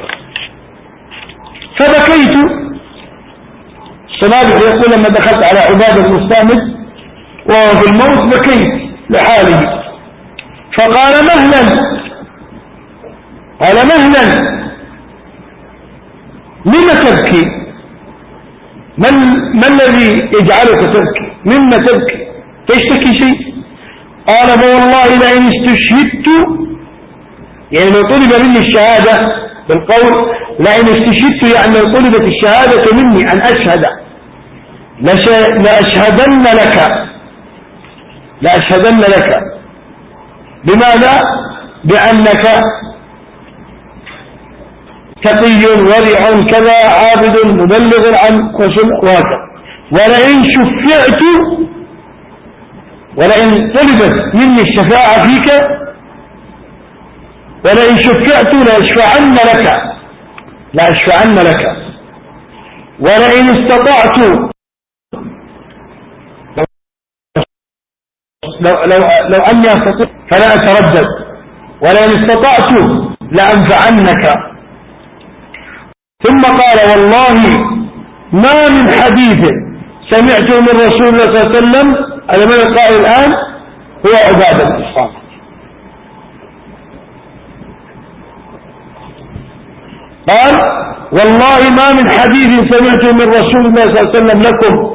فبكيت. الصنابحي يقول لما دخلت على عبادة بن الصامت وهو في الموت بكيت لحاله، فقال مهلا، قال مهلا لم تبكي؟ ما الذي يجعلك تبكي؟ مما تبكي؟ تشتكي شيء؟ قال فوالله لئن استشهدت، يعني لو طلب مني الشهادة بالقول، لئن استشهدت يعني لو طلبت الشهادة مني أن أشهد لأشهدن لك. بماذا؟ بأنك تقي ورع كذا عابد مبلغ عن رسول وهكذا. ولئن طلبت مني الشفاعة فيك، ولئن شفعت لأشفعن لك، ولئن استطعت لو أني أستطيع فلا أتردد، ولئن استطعت لأنفعنك. ثم قال والله ما من حديث سمعته من رسول الله صلى الله عليه وسلم، هذا من القائل الآن هو عبادة بن الصامت، قال والله ما من حديث سمعته من رسول الله صلى الله عليه وسلم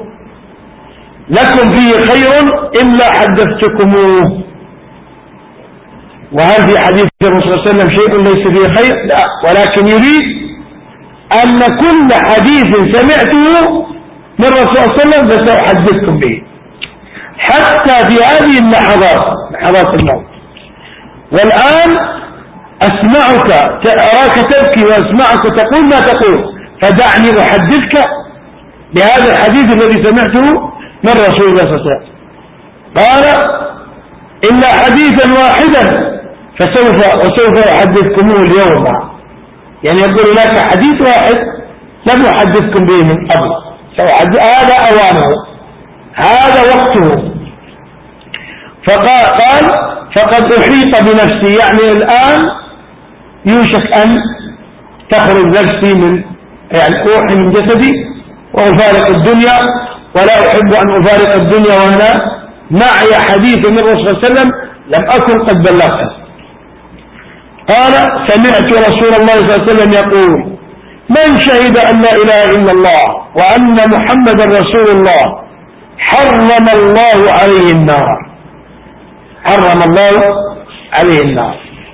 لكم فيه خير إلا حدثتكموه. وهل في حديث الرسول صلى الله عليه وسلم شيء ليس فيه خير؟ لا، ولكن يريد أن كل حديث سمعته من الرسول صلى الله عليه وسلم فسأحدثكم به، حتى في هذه لحظات الموت. والآن أسمعك أراك تبكي وأسمعك تقول ما تقول، فدعني أحدثك بهذا الحديث الذي سمعته من رسول الله صلى الله عليه وسلم. قال إلا حديثا واحدا وسوف أحدثكموه اليوم. يعني يقول لك حديث واحد لم أحدثكم به من قبل، هذا أوانه، هذا وقته. فقال فقد أحيط بنفسي، يعني الآن يوشك أن تخرج نفسي من، يعني روحي من جسدي وأفارق الدنيا، ولا أحب أن أفارق الدنيا وأنا معي حديث من الرسول صلى الله عليه وسلم لم أكن قد بلغته. قال سمعت رسول الله صلى الله عليه وسلم يقول من شهد أن لا إله إلا الله وأن محمدا رسول الله حرم الله عليه النار، حرم الله عليه النار.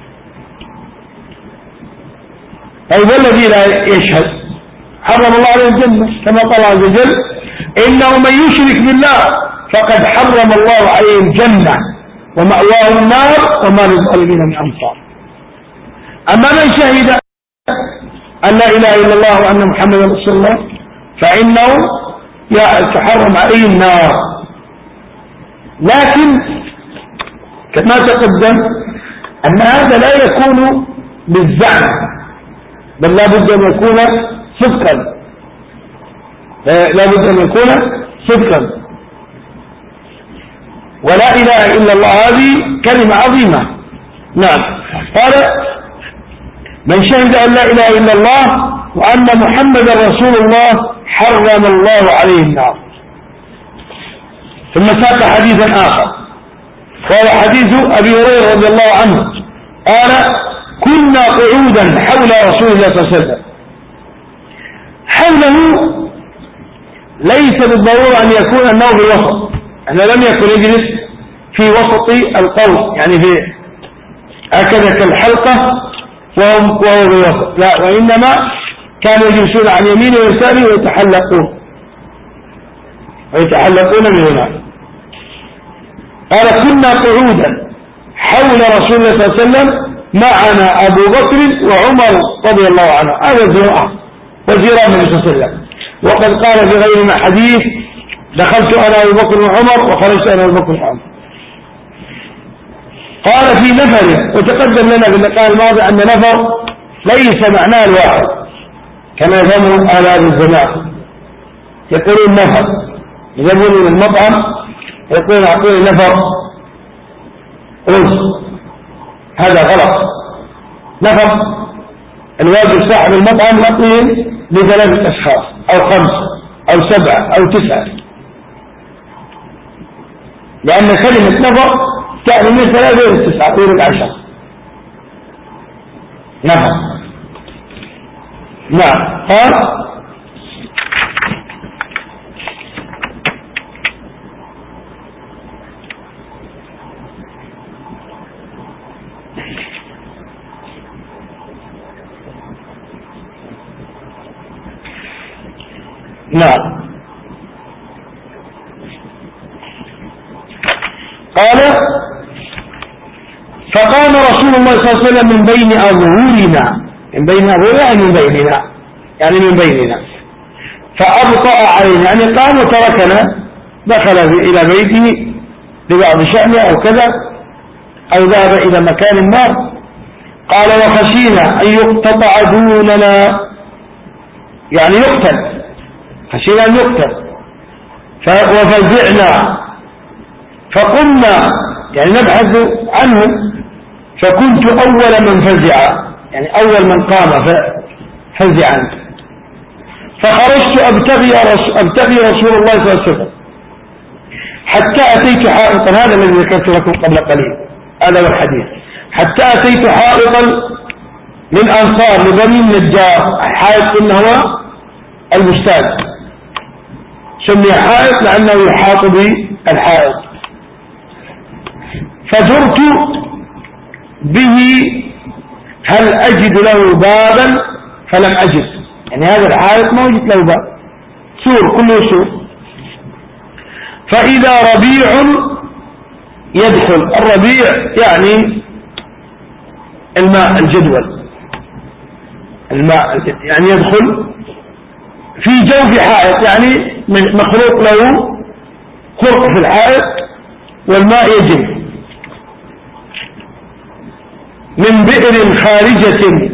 طيب الذي لا يشهد حرم الله عليه الجنة، كما قال عز وجل إنه من يشرك بالله فقد حرم الله عليه الجنة ومأواه النار وما للظالمين من أنصار. أما من شهد أن لا إله إلا الله وأن محمدا رسول الله فإنه يتحرم عليه النار. لكن كما تقدم أن هذا لا يكون بالزعم، بل لا بد أن يكون صدقا، لا بد أن يكون صدقا. ولا إله إلا الله هذه كلمة عظيمة. نعم. قال من شهد أن لا إله إلا الله وأن محمدا رسول الله حرم الله عليه النار. ثم ساق حديثا آخر وهو حديث أبي هريرة رضي الله عنه قال كنا قعودا حول رسول الله صلى الله عليه وسلم. حوله ليس بالضرورة أن يكون أنه في الوسط، أنه لم يكن يجلس في وسط القوم، يعني في هكذا كالحلقة وهو في الوسط، لا، وإنما كانوا يجلسون عن يمينه ويساره ويتحلقون من هنا. قال كنا قعودا حول رسول الله صلى الله عليه وسلم معنا أبو بكر وعمر رضي الله عنه، هذا زراعة وزيران النبي صلى الله عليه وسلم. وقد قال في غير ما حديث دخلت أنا أبو بكر وعمر وخرجت أنا أبو بكر وعمر. قال في نفر، وتقدم لنا في اللقاء الماضي أن نفر ليس معناه الواحد كما يفهمه آل الزمان، يقولون نفر، يذهبون إلى المطعم يقولون أعطوني نفر رز، هذا غلط. نفر الواجب صاحب المطعم يعطيه ل3 أشخاص أو 5 أو 7 أو 9، لأن كلمة نفر تعني من 3 إلى 9 إلى 10. نفر. نعم. قال نعم. قال فقام رسول الله صلى الله عليه وسلم من بين أظهرنا، من بين أظهرنا يعني من بيننا، يعني من بيننا، فأبطأ علينا، يعني قام وتركنا، دخل إلى بيته لبعض شأنه أو كذا أو ذهب إلى مكان ما. قال وخشينا أن يقتطع دوننا، يعني يقتل، خشينا أن يقتل، وفزعنا فقمنا، يعني نبحث عنه، فكنت أول من فزع، يعني أول من قام فزعا، فخرجت أبتغي رسول الله صلى الله عليه وسلم حتى أتيت حائطا، هذا الذي ذكرت لكم قبل قليل، هذا هو الحديث، حتى أتيت حائطا من أنصار لبني النجار. الحائط إنه هو البستان، سمي حائط لأنه يحاط بالحائط. فدرت به هل أجد له بابا فلم أجد، يعني هذا الحائط ما وجد له باب، سور كله سور. فإذا ربيع يدخل، الربيع يعني الماء الجدول، الماء يعني يدخل في جوف حائط، يعني مخلوق له خرق في الحائط والماء يجري. من بئر خارجة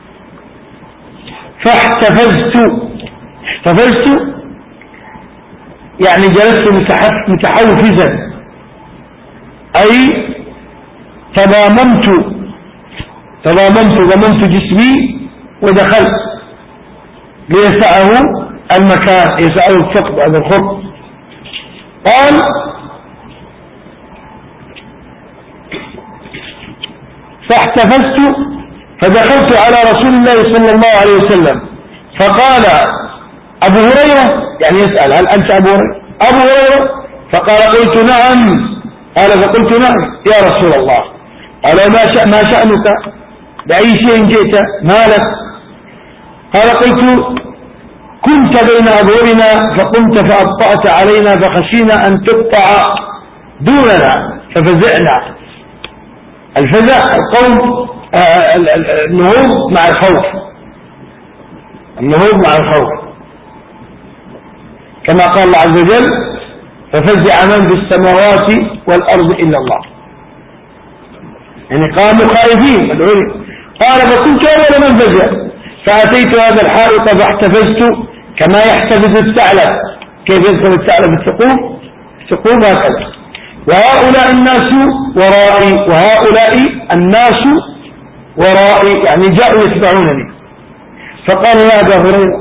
فاحتفزت يعني جلست متحوفزا، أي ضممت جسمي ودخلت ليسعه المكان، يسعه الثقب هذا الخط. قال فاحتفزت فدخلت على رسول الله صلى الله عليه وسلم، فقال أبو هريرة، يعني يسأل هل أنت أبو هريرة؟ فقال قلت نعم. قال فقلت نعم يا رسول الله. قال ما شأنك؟ بأي شيء جئت؟ ما لك؟ قال قلت كنت بين أظهرنا فقمت فأبطأت علينا فخشينا أن تقطع دوننا ففزعنا. الفزع القوم النهوض مع الخوف، كما قال الله عز وجل ففزع من في السماوات والأرض إلا الله، يعني قاموا خائفين مدعوني. قال فكنت أول من فزع فأتيت هذا الحائط فاحتفزت كما يحتفز الثعلب. كيف يدخل الثعلب الثقوب هكذا. وهؤلاء الناس ورائي يعني جاءوا يتبعونني. فقال يا أبا هريرة،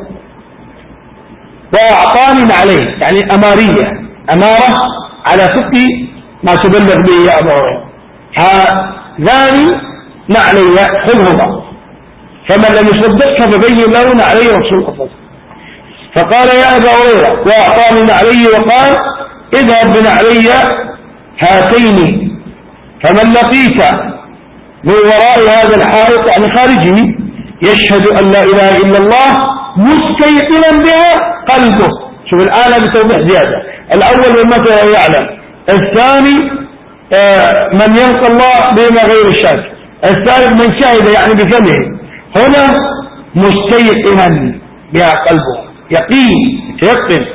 وأعطاني عليه يعني أمارة على صدق ما تبلغ به يا أبا هريرة. هذان نعلي خذهما، فمن لم يصدقك فبين له نعلي رسول الله. فقال يا أبا هريرة وأعطاني نعلي وقال اذهب بنعلي هاتين، فمن لقيت من وراء هذا الحائط يعني خارجه يشهد أن لا إله إلا الله مستيقنا بها قلبه. شوف الآن بتوضيح زيادة. الأول من متى يعلم، الثاني من يلقى الله بما غير الشك، الثالث من شهد يعني بفمه. هنا مستيقنا بها قلبه، يقين يتيقن.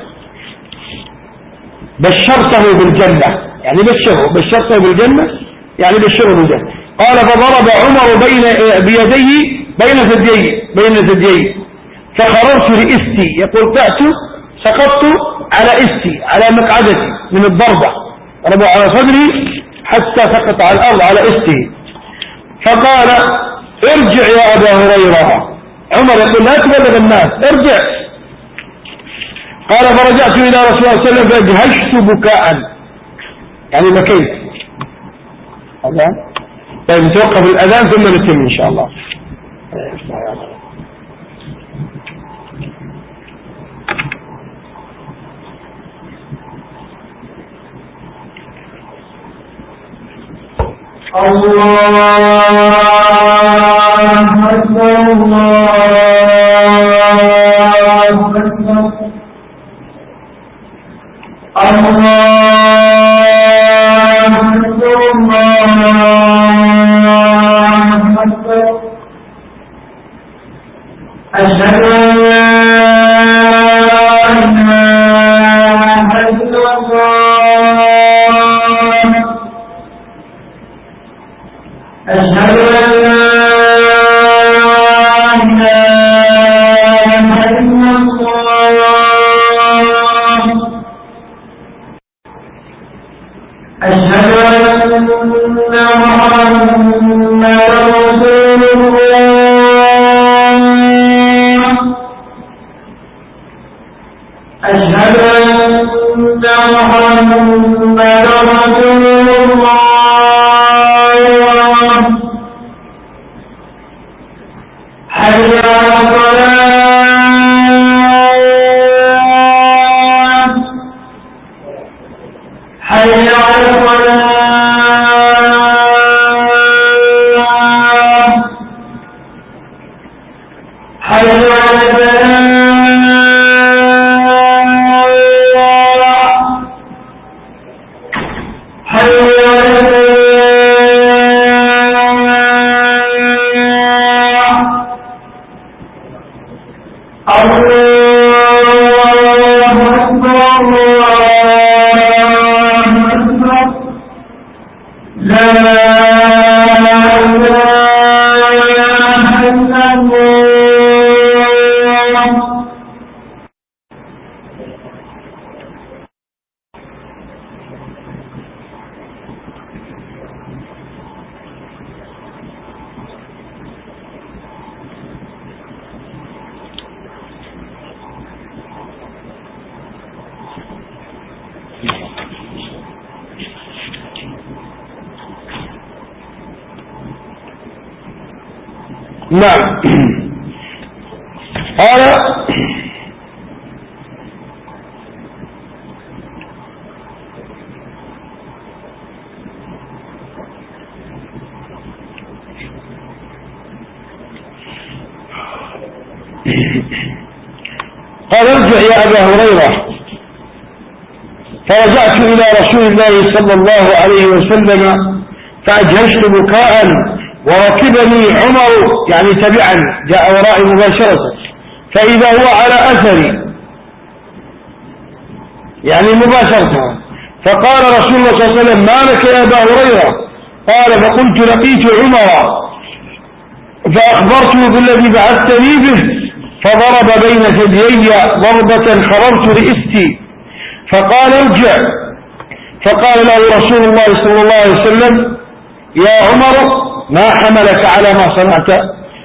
بشرته بالجنة يعني بشرته بالجنة يعني بشره بالجنة. قال فضرب عمر بيديه بين ثدييه فخررت لإستي، يقول سقطت على إستي على مقعدتي من الضربة، ضربوا على صدري حتى سقط على الأرض على إستي. فقال ارجع يا أبا هريرة. عمر يقول لا تبلغ الناس، ارجع. قال فرجعت إلى رسول الله صلى الله عليه وسلم فاجهشت بكاء يعني بكيت. طيب نتوقف الأذان ثم نتم إن شاء الله. الله أكبر أشهد أن لا إله إلا الله أشهد أن لا إله إلا الله أشهد أن محمدا رسول الله أشهد أن محمدا رسول الله حي على الصلاة حي على الصلاة حي على لا إله نعم. قال ارجع يا أبا هريرة. فرجعت إلى رسول الله صلى الله عليه وسلم فأجهشت بكاء وركبني عمر يعني تبعني جاء ورائي مباشرة فإذا هو على أثري يعني مباشرة. فقال رسول الله صلى الله عليه وسلم ما لك يا أبا هريرة؟ قال فقلت لقيت عمر فأخبرته بالذي بعثتني به فضرب بين ثديي ضربة خررت رئستي فقال ارجع. فقال له رسول الله صلى الله عليه وسلم يا عمر ما حملك على ما صنعت؟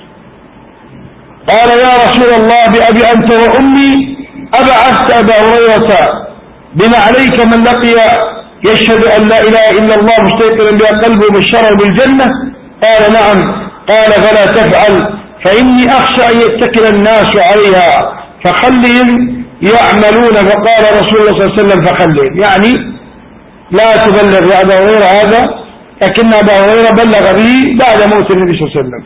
قال يا رسول الله بأبي أنت وأمي أبعثت أبا هريرة بما عليك من لقي يشهد أن لا إله إلا الله مستيقنا بها قلبه بشره بالجنة؟ قال نعم. قال فلا تفعل فإني أخشى أن يتكل الناس عليها فخلهم يعملون. فقال رسول الله صلى الله عليه وسلم فخلهم يعني لا تبلغ يا أبا هريرة هذا، لكن أبا هريرة بلغ به بعد موت النبي صلى الله عليه وسلم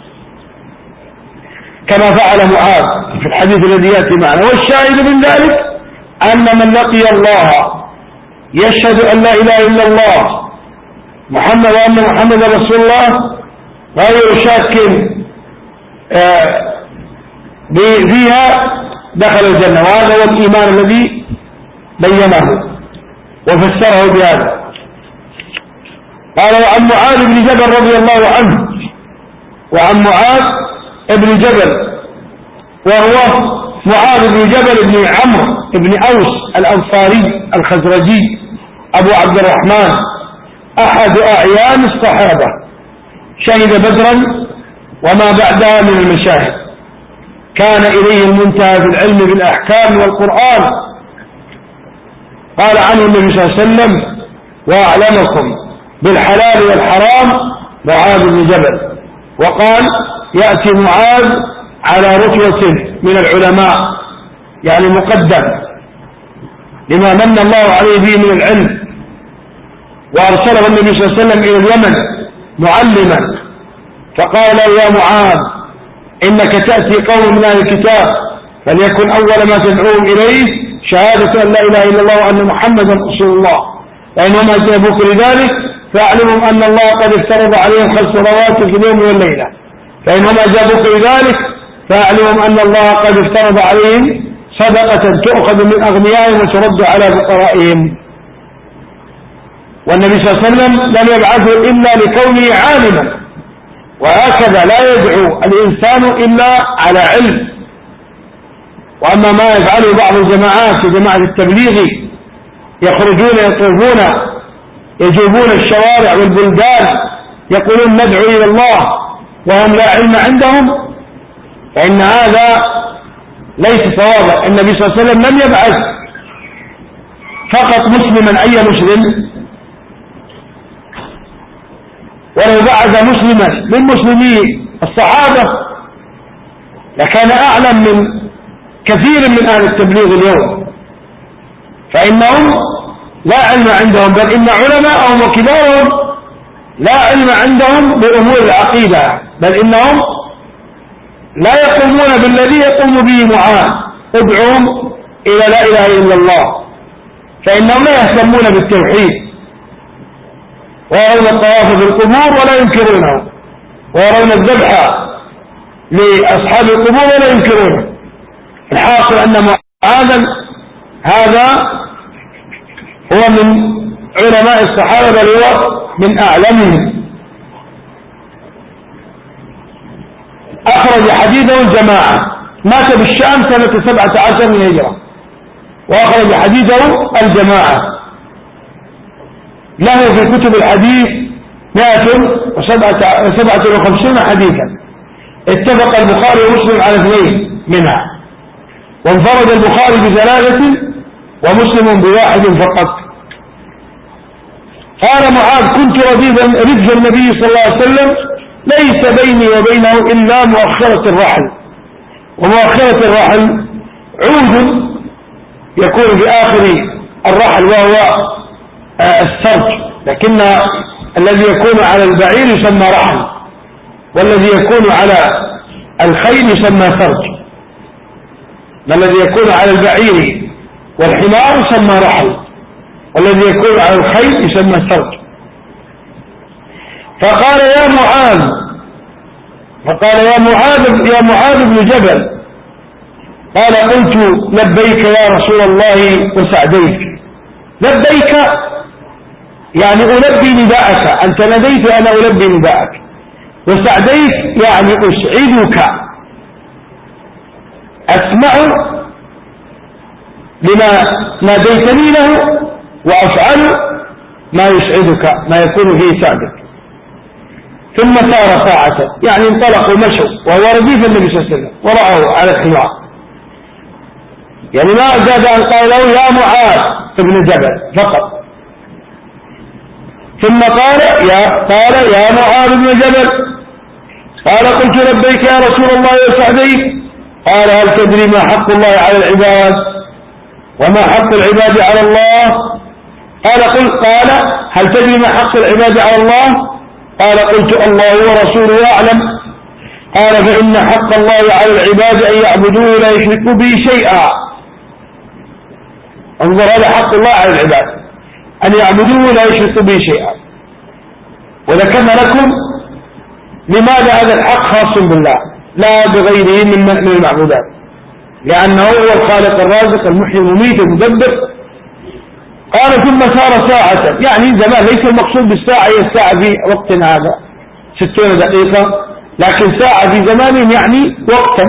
كما فعل معاذ في الحديث الذي يأتي معنا. والشاهد من ذلك أن من لقي الله يشهد أن لا إله إلا الله محمد وأن محمد رسول الله غير شاك فيها دخل الجنة. وهذا هو الإيمان الذي بينه وفسره بهذا. قال وعن معاذ بن جبل رضي الله عنه، وعن معاذ بن جبل وهو معاذ بن جبل بن عمرو بن أوس الأنصاري الخزرجي أبو عبد الرحمن أحد أعيان الصحابة، شهد بدرا وما بعدها من المشاهد، كان إليه المنتهى في العلم بالأحكام والقرآن. قال عنه النبي صلى الله عليه وسلم وأعلمكم بالحلال والحرام معاذ بن جبل. وقال يأتي معاذ على رتبة من العلماء يعني مقدم لما من الله عليه به من العلم، وأرسله النبي صلى الله عليه وسلم إلى اليمن معلما. فقال له يا معاذ إنك تأتي قوم من أهل الكتاب فليكن أول ما تدعوهم إليه شهادة أن لا إله إلا الله وأن محمدا رسول الله، فإنهم أجابوك لذلك فاعلمهم أن الله قد افترض عليهم 5 صلوات في اليوم والليلة، فإنهم أجابوك لذلك فاعلمهم أن الله قد افترض عليهم صدقة تؤخذ من أغنيائهم وترد على فقرائهم. والنبي صلى الله عليه وسلم لم يبعثه إلا لكونه عالما، وهكذا لا يدعو الإنسان إلا على علم. وأما ما يفعله بعض الجماعات كجماعة التبليغ يخرجون يطوفون يجوبون الشوارع والبلدان يقولون ندعو إلى الله وهم لا علم عندهم، فإن هذا ليس صوابا. النبي صلى الله عليه وسلم لم يبعث فقط مسلما أي مسلم، ولو بعث مسلما من مسلمي الصحابة لكان أعلم من كثير من أهل التبليغ اليوم، فإنهم لا علم عندهم، بل إن علماءهم وكبارهم لا علم عندهم بأمور العقيدة، بل إنهم لا يقومون بالذي يقوم به معاذ ادعوهم إلى لا إله إلا الله، فإنهم لا يهتمون بالتوحيد ويرون الطواف بالقبور ولا ينكرونه، ويرون الذبح لأصحاب القبور ولا ينكرونه. الحاصل أن معاذا هذا هو من علماء الصحابة بل هو من أعلمهم. أخرج حديثه الجماعة، مات بالشام سنة 17 من الهجرة، وأخرج حديثه الجماعة. له في كتب الحديث 157 حديثا، اتفق البخاري ومسلم على 2 منها، وانفرد البخاري ب3 ومسلم ب1 فقط. قال معاذ كنت رديف النبي صلى الله عليه وسلم ليس بيني وبينه إلا مؤخرة الرحل، ومؤخرة الرحل عود يكون في آخر الرحل وهو السرج، لكن الذي يكون على البعير يسمى رحل، والذي يكون على الخيل يسمى سرج. الذي يكون على البعير والحمار يسمى رحل، والذي يكون على الخيل يسمى سرج. فقال يا معاذ بن جبل، قال قلت لبيك يا رسول الله وسعديك. لبيك يعني ألبي نداءك، أنت ناديت أنا ألبي نداءك، وسعديك يعني أسعدك، أسمع لما ناديتني له وأفعل ما يسعدك، ما يكون فيه سعدك. ثم سار ساعة، يعني انطلقوا مشوا وهو رديف النبي صلى الله عليه وسلم ورأوا على الحمار، يعني ما زاد أن قال له يا معاذ بن جبل فقط. ثم قال يا معاذ بن جبل، قال قلت لبيك يا رسول الله وسعديك. قال هل تدري ما حق الله على العباد وما حق العباد على الله؟ قال هل تدري ما حق العباد على الله؟ قال قلت الله ورسوله أعلم. قال فإن حق الله على العباد أن يعبدوه لا يشركوا به شيئا. انظر، هذا حق الله على العباد أن يعبدوه لا يشركوا به شيئا. وذكرنا لكم لماذا هذا الحق خاص بالله لا بغيره من المعبودات، لأنه هو الخالق الرازق المحيي المميت المدبر. قال ثم سار ساعة، يعني زمان، ليس المقصود بالساعة هي الساعة في وقتنا هذا 60 دقيقة، لكن ساعة في زمانهم يعني وقتا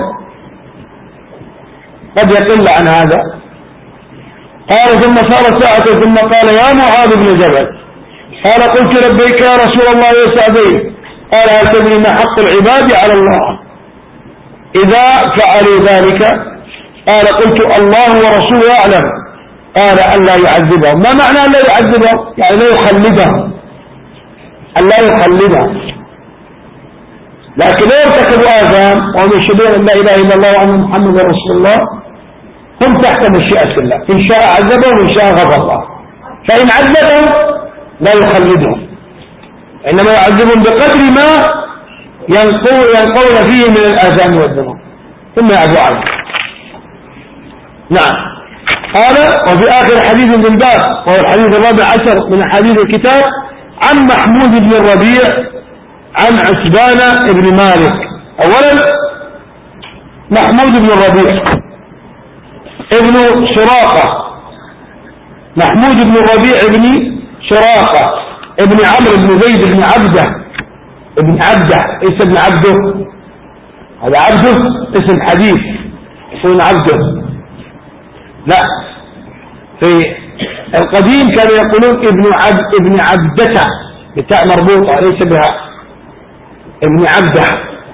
قد يقل عن هذا. قال ثم سار ساعة ثم قال يا معاذ بن جبل، قال قلت لبيك يا رسول الله وسعديك. قال هل تدري ما حق العباد على الله إذا فعلوا ذلك؟ قال قلت الله ورسوله أعلم. قال ألا يعذبهم. ما معنى ألا يعذبهم؟ يعني لا يخلدهم، ألا يخلدهم، لكن لا يرتكبوا آثام وهم يشهدون أن لا إله إلا الله وأن محمد رسول الله، هم تحت مشيئة الله، إن شاء عذبهم وإن شاء غفر الله. فإن عذبهم لا يخلدهم، إنما يعذبهم بقدر ما ينقون فيه من الآثام والذنوب ثم يعفو عنه. نعم. قال وفي آخر حديث ابن باز، وهو الحديث 14 من حديث الكتاب، عن محمود بن الربيع عن عتبان بن مالك. أولا محمود بن الربيع ابن سراقة، محمود بن الربيع ابن سراقة ابن عمرو بن زيد بن عبده، ابن عبده ليس ابن عبده، هذا عبده اسم حديث يكون عبده، لا، في القديم كانوا يقولون ابن عبدته بتاء مربوطة ليس بها، ابن عبده،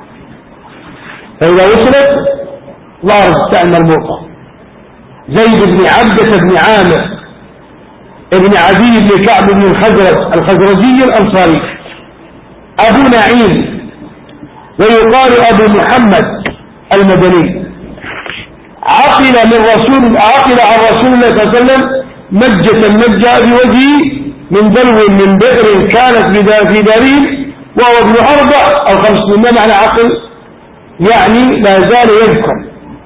فإذا وصلت ظهرت بتاء مربوطة. زيد بن عبدة بن عامر ابن عدي بن كعب بن الخزرجي الأنصاري، أبو نعيم ويقال أبو محمد المدني. عقل عن رسول الله صلى الله عليه وسلم مجة مجة بوجهه من دلو من بئر كانت في دارين، وهو ابن 4 أو 5 سنين. ما معنى عقل؟ يعني لا زال يذكر،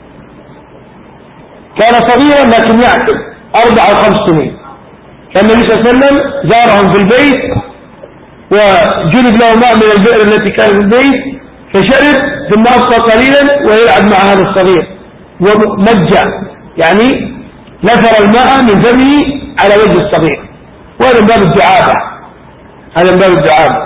كان صغيرا لكن يعقل 4 أو 5 سنين. فالنبي صلى الله عليه وسلم زارهم في البيت وجلب له ماء من البئر التي كانت في البيت فشرب، ثم أبقى قليلا ويلعب مع هذا الصغير، ومجع يعني نثر الماء من فمه على وجه الصغير، وهذا من باب الدعابة، هذا من باب الدعابة.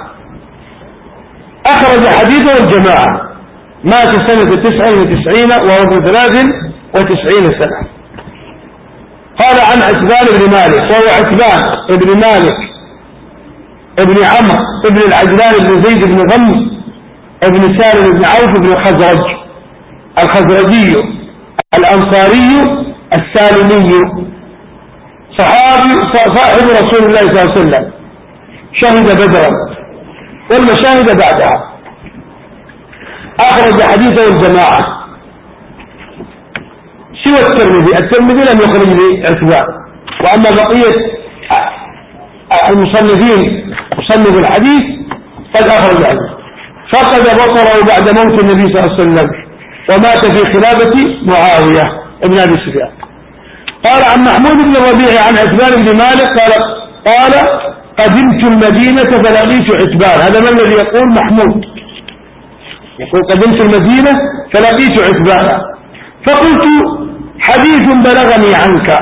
أخرج حديثه الجماعة، مات سنة 99 وهو ابن 93 سنة. قال عن عتبان بن مالك، وهو عتبان بن مالك ابن عمرو ابن العجلان بن زيد بن غمس ابن سالم بن عوف بن الخزرجي الأنصاري السالمي، صحابي صاحب رسول الله صلى الله عليه وسلم، شهد بدرا والمشاهد بعدها. أخرج حديثه الجماعة سوى الترمذي لم يخرج باعتبار، وأما بقية المصنفين مصنف الحديث قد أخرج عنه. فقد بصره بعد موت النبي صلى الله عليه وسلم ومات في خلافة معاوية ابن أبي سفيان. قال عن محمود بن الربيع عن عتبان بن مالك قال قدمت المدينة فلقيت عتبان. هذا ما الذي يقول محمود، يقول قدمت المدينة فلقيت عتبان، فقلت حديث بلغني عنك،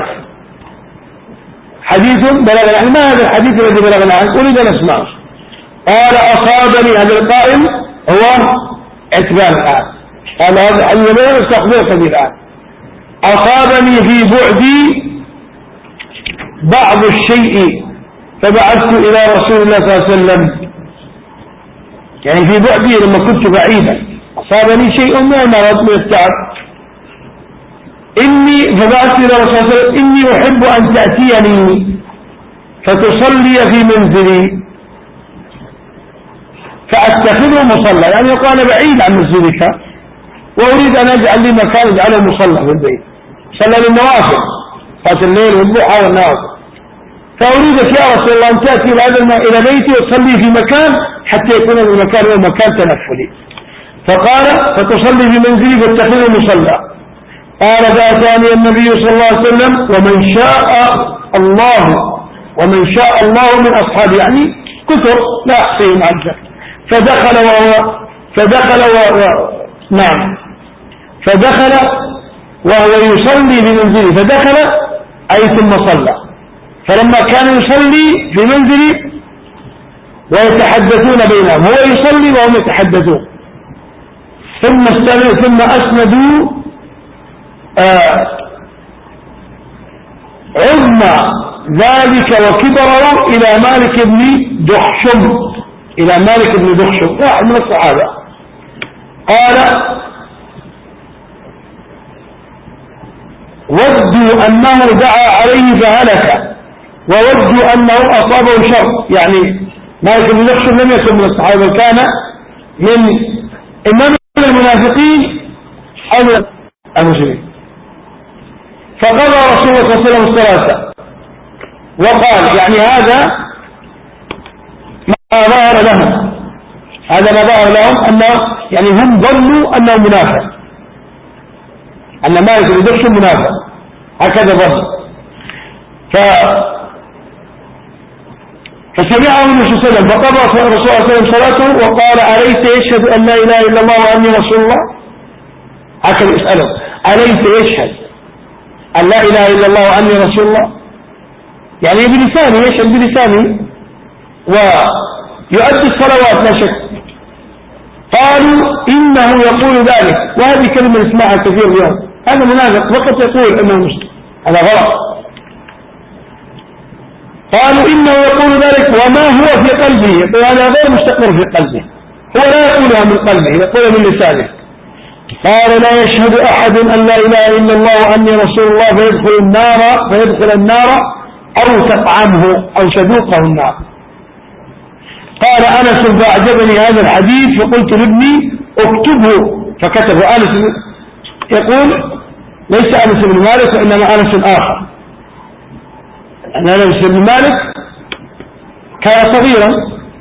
حديث بلغني عنك، ما هذا الحديث الذي بلغني عنك؟ أريد أن أسمعه. قال أصابني، هذا القائل هو عتبان الآن، قال هذا الحديث بلغني استخبرت به الآن. أصابني في بعدي بعض الشيء فبعثت إلى رسول الله صلى الله عليه وسلم، يعني في بعدي لما كنت بعيدا أصابني شيء من المرض من التعب، فبعثت إلى رسول الله صلى الله عليه وسلم إني أحب أن تأتيني فتصلي في منزلي فأتخذه مصلى، يعني يقول أنا بعيد عن مسجدك وأريد أن أجعل لي مكان أجعله مصلى في البيت، صلى للنوافل صلاة الليل والضحى والنوافل، فأريدك يا رسول الله أن تأتي إلى بيتي وتصلي في مكان حتى يكون المكان هو مكان تنفلي. فقال فتصلي في منزلي فاتخذه مصلى. قال فأتاني النبي صلى الله عليه وسلم ومن شاء الله من أصحابه، يعني كثر لا أحصيهم عجل، فدخل وهو يصلي بمنزله، فدخل أي ثم صلى، فلما كان يصلي في منزله ويتحدثون بينهم، هو يصلي وهم يتحدثون، ثم أسندوا عظم ذلك وكبره إلى مالك بن دخشم واحد من الصحابة. قال ودوا أنه دعا عليه فهلك وودوا أنه أصابه شر، يعني مالك بن دخشم لم يكن من الصحابة، كان من إمام المنافقين أو المسلمين. فقضى رسول الله صلى الله عليه وسلم الصلاة وقال، يعني هذا ما ظهر لهم أنه يعني هم ظنوا أنه منافق، أن مالك بن دخشم منافق، هكذا ظن. فسمعه النبي صلى الله عليه وسلم فقضى رسول الله صلى الله عليه وسلم صلاته وقال أليس يشهد أن لا إله إلا الله وأني رسول الله؟ هكذا يسأله أليس يشهد أن لا إله إلا الله وأني رسول الله؟ يعني بلسانه، يشهد بلسانه ويؤدي الصلوات لا شك. قالوا إنه يقول ذلك، وهذه كلمة نسمعها كثير اليوم، هذا منافق فقط يقول إنه مسلم، هذا غلط. قالوا إنه يقول ذلك وما هو في قلبه، يقول هذا غير مستقر في قلبه، هو لا يقولها من قلبه، يقولها من لسانه. قال لا يشهد أحد أن لا إله إلا الله وأني رسول الله فيدخل النار أو تطعمه أو تذوقه النار. قال أنس فأعجبني هذا الحديث فقلت لابني اكتبه فكتبه. أنس يقول ليس أنس بن مالك وإنما أنس آخر، أن أنس بن مالك كان صغيرا،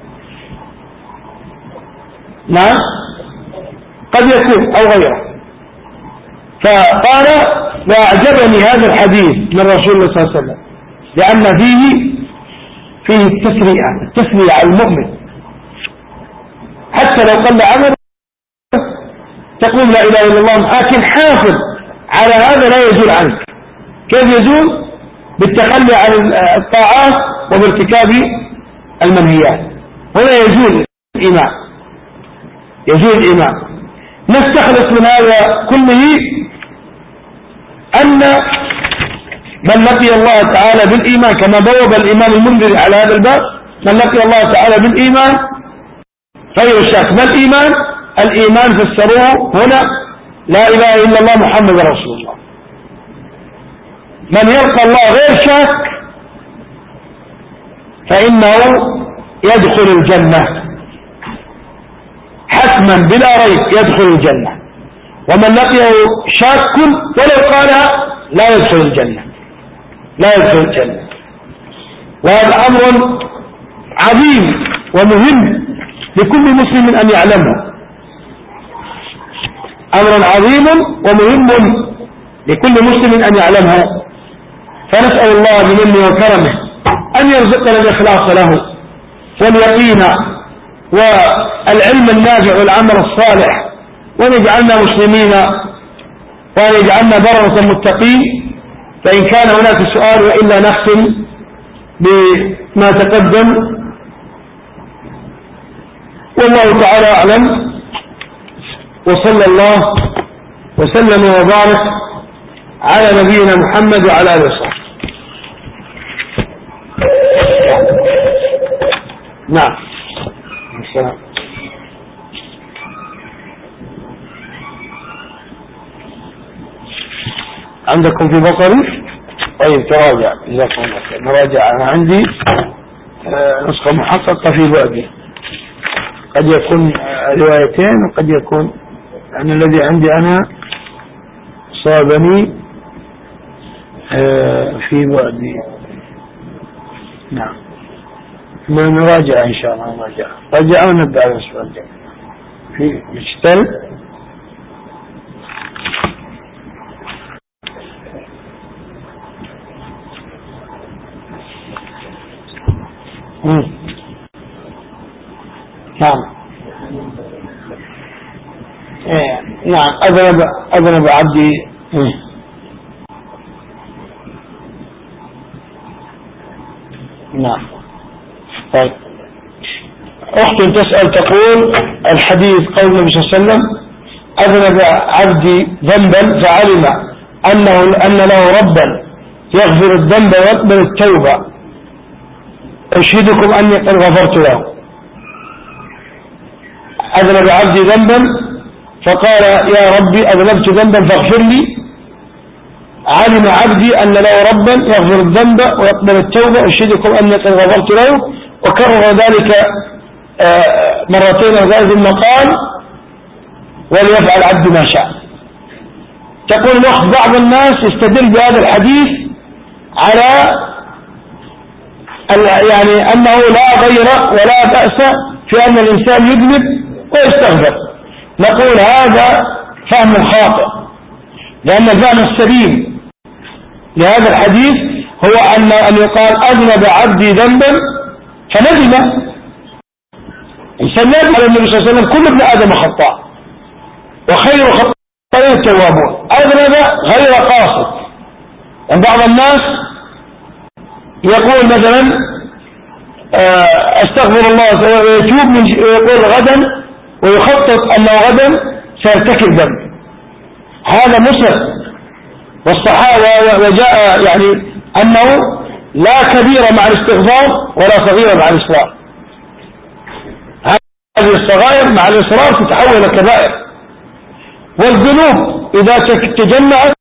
نعم قد يكون أو غيره. فقال وأعجبني هذا الحديث من رسول الله صلى الله عليه وسلم لأن فيه التسلية على المؤمن، حتى لو قل عمل تقول لا إله إلا الله، لكن حافظ على هذا لا يزول عنك. كيف يزول؟ بالتخلي عن الطاعات وبارتكاب المنهيات، هنا يزول الإيمان. نستخلص من هذا كله أن من لقي الله تعالى بالإيمان كما بوب الإمام المنذري على هذا الباب، من لقي الله تعالى بالإيمان غير شك. ما الإيمان فسروه هنا لا إله إلا الله محمد رسول الله. من يلقى الله غير شك فإنه يدخل الجنة حتما بلا ريب يدخل الجنة، ومن لقيه شاك ولو قالها لا يدخل الجنة، لا يدخل الجنة. وهذا أمر عظيم ومهم لكل مسلم أن يعلمه، أمر عظيم ومهم لكل مسلم أن يعلمه. فنسأل الله بمنه وكرمه أن يرزقنا الإخلاص له واليقين والعلم النافع والعمل الصالح، وأن يجعلنا مسلمين، وأن يجعلنا بررة متقين. فإن كان هناك سؤال وإلا نختم بما تقدم، والله تعالى أعلم، وصلى الله وسلم وبارك على نبينا محمد وعلى آله وصحبه. نعم. السلام. عندكم في بصري؟ طيب تراجع، جزاكم الله خير. نراجع. أنا عندي نسخة محققة في بعدي، قد يكون روايتين وقد يكون يعني الذي عندي أنا صابني في بعدي. نعم. ما نراجع إن شاء الله. نراجع ونبدأ على الأسبوع الجاي في مشتل. نعم. نعم. أذنب عبدي. نعم. طيب. أخت تسأل تقول الحديث قول النبي صلى الله عليه وسلم أذنب عبدي ذنبا فعلم أن له ربا يغفر الذنب ويقبل التوبة، أشهدكم أني قد غفرت له. أذنب عبدي ذنبا فقال يا ربي أذنبت ذنبا فاغفر لي، علم عبدي أن له ربا يغفر الذنب ويقبل التوبة، أشهدكم أني قد غفرت له. وكرر ذلك مرتين وثلاث ثم قال وليفعل عبد ما شاء. تقول الأخت بعض الناس يستدل بهذا الحديث على يعني أنه لا غير ولا بأس في أن الإنسان يذنب ويستغفر. نقول هذا فهم خاطئ، لأن الفهم السليم لهذا الحديث هو أن يقال أذنب عبدي ذنبا فندم. إنسان يدعو على النبي صلى الله عليه وسلم كل ابن آدم خطاء وخير خطاء التوابون. أذنب غير قاصد. يعني بعض الناس يقول مثلا استغفر الله ويتوب من يقول غدا ويخطط أنه غدا سيرتكب ذنب، هذا مصر. والصحابة وجاء يعني أنه لا كبيرة مع الاستغفار ولا صغيرة مع الإصرار. هذه الصغائر مع الإصرار تتحول إلى كبائر، والذنوب إذا تجمعت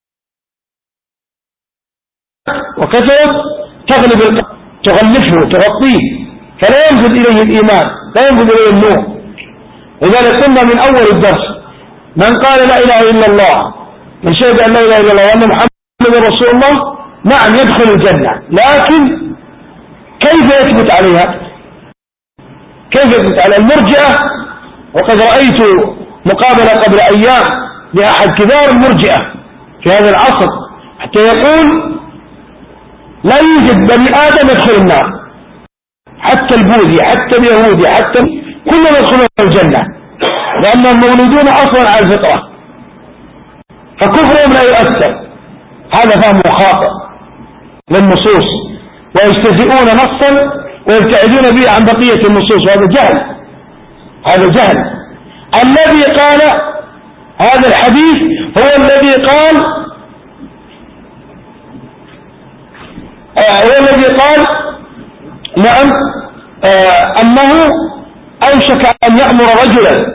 وكثرت تغلب القلب، تغلفه تغطيه، فلا ينفذ إليه الإيمان، لا ينفذ إليه النور. لذلك قلنا من أول الدرس من قال لا إله إلا الله، من شهد أن لا إله إلا الله وأن محمد رسول الله، نعم يدخل الجنة، لكن كيف يثبت عليها؟ كيف يثبت على المرجئة؟ وقد رأيت مقابلة قبل أيام لأحد كبار المرجئة في هذا العصر حتى يقول لا يوجد بني آدم يدخل النار، حتى البوذي حتى اليهودي حتى كلهم يدخلون الجنة، لأنهم مولودون أصلا على الفطرة، فكفرهم لا يؤثر. هذا فهم خاطئ للنصوص، ويستهزئون نصا ويبتعدون به عن بقية النصوص، وهذا جهل. هذا جهل. الذي قال هذا الحديث هو الذي قال نعم أنه أوشك أن يأمر رجلا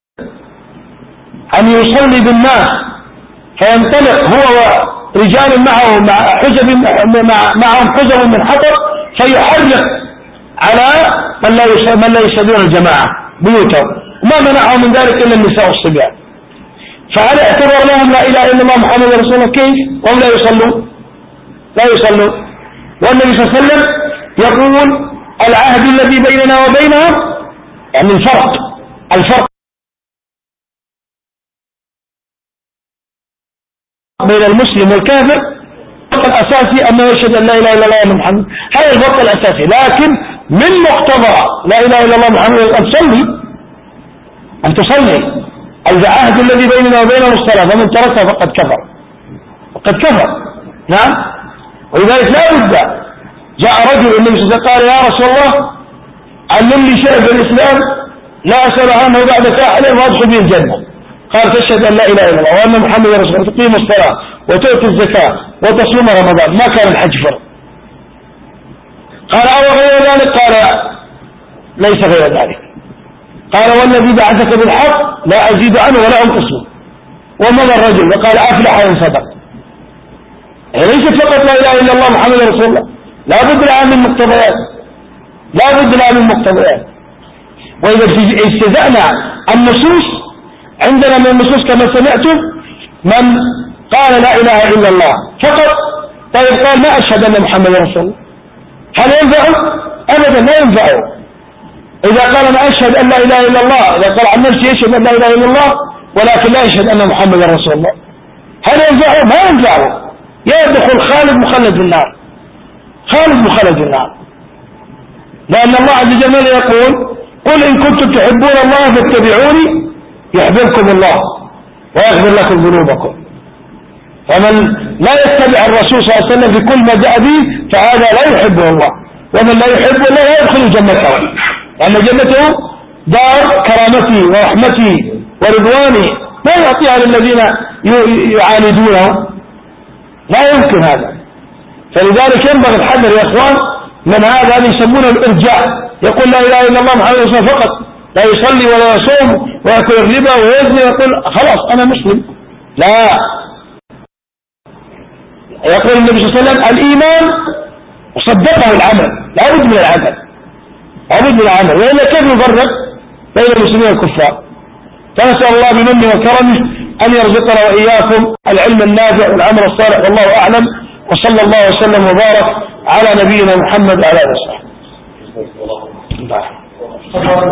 أن يصلي بالناس فينطلق هو ورجال معهم معهم حجب من حطب فيحرق على من لا يصلون الجماعة بيوتهم، وما منعهم من ذلك إلا النساء والصبيان. فهل اعتبر لهم لا إله إلا الله محمد رسول الله؟ كيف وهم لا يصلون؟ لا يصلون. والنبي صلى الله عليه وسلم يقول العهد الذي بيننا وبينهم، يعني الفرق بين المسلم والكافر الفرق الأساسي أنه يشهد أن لا إله إلا الله وأن محمد، هذا الفرق الأساسي. لكن من مقتضى لا إله إلا الله محمد أن تصلي العهد الذي بيننا وبينهم الصلاة، فمن تركها فقد كفر. نعم. ولذلك لا بد، جاء رجل النبي صلى الله عليه وسلم قال يا رسول الله علمني شيء في الإسلام لا أسأل عنه بعد فاعله وأدخل به الجنة. قال تشهد أن لا إله إلا الله وأن محمد رسول الله، تقيم الصلاة وتؤتي الزكاة وتصوم رمضان. ما كان الحج فرض. قال أو غير ذلك؟ قال ليس غير ذلك. قال والذي بعثك بالحق لا أزيد عنه ولا أنقص منه. ومضى الرجل وقال أفلح إن صدق. ليست فقط لا إله إلا الله محمد رسول الله، لا بد لها من مقتضيات. وإذا استزعنا النصوص، عندنا من النصوص كما سمعتم من قال لا إله إلا الله فقط، طيب قال ما أشهد أن محمد رسول الله، هل ينفعه؟ أبدا لا ينفعه. إذا قال أنا أشهد أن لا إله إلا الله، إذا قال عن نفسه يشهد أن لا إله إلا الله ولكن لا يشهد أن محمد رسول الله، هل ينفعه؟ ما ينفعه. يدخل خالد مخلد في النار، لأن الله عز وجل يقول قل إن كنتم تحبون الله فاتبعوني يحببكم الله ويغفر لكم ذنوبكم. فمن لا يتبع الرسول صلى الله عليه وسلم في كل ما جاء به فهذا لا يحبه الله، ومن لا يحبه الله لا يدخل جنته، لأن جنته دار كرامتي ورحمتي ورضواني، ما يعطيها للذين يعاندونه، لا يمكن هذا. فلذلك ينبغي الحذر يا إخوان من هذا يسمونه الإرجاء، يقول لا إله إلا الله محمد رسول الله فقط، لا يصلي ولا يصوم ويأكل الربا ويزني ويقول خلاص أنا مسلم. لا، يقول النبي صلى الله عليه وسلم الإيمان وصدقه العمل، لا بد من العمل، وإلا كيف نفرق بين المسلمين والكفار؟ فنسأل الله بمنه وكرمه أن يرزقنا وإياكم العلم النافع والعمل الصالح، والله أعلم. وصلى الله وسلم وبارك على نبينا محمد وعلى آله وصحبه.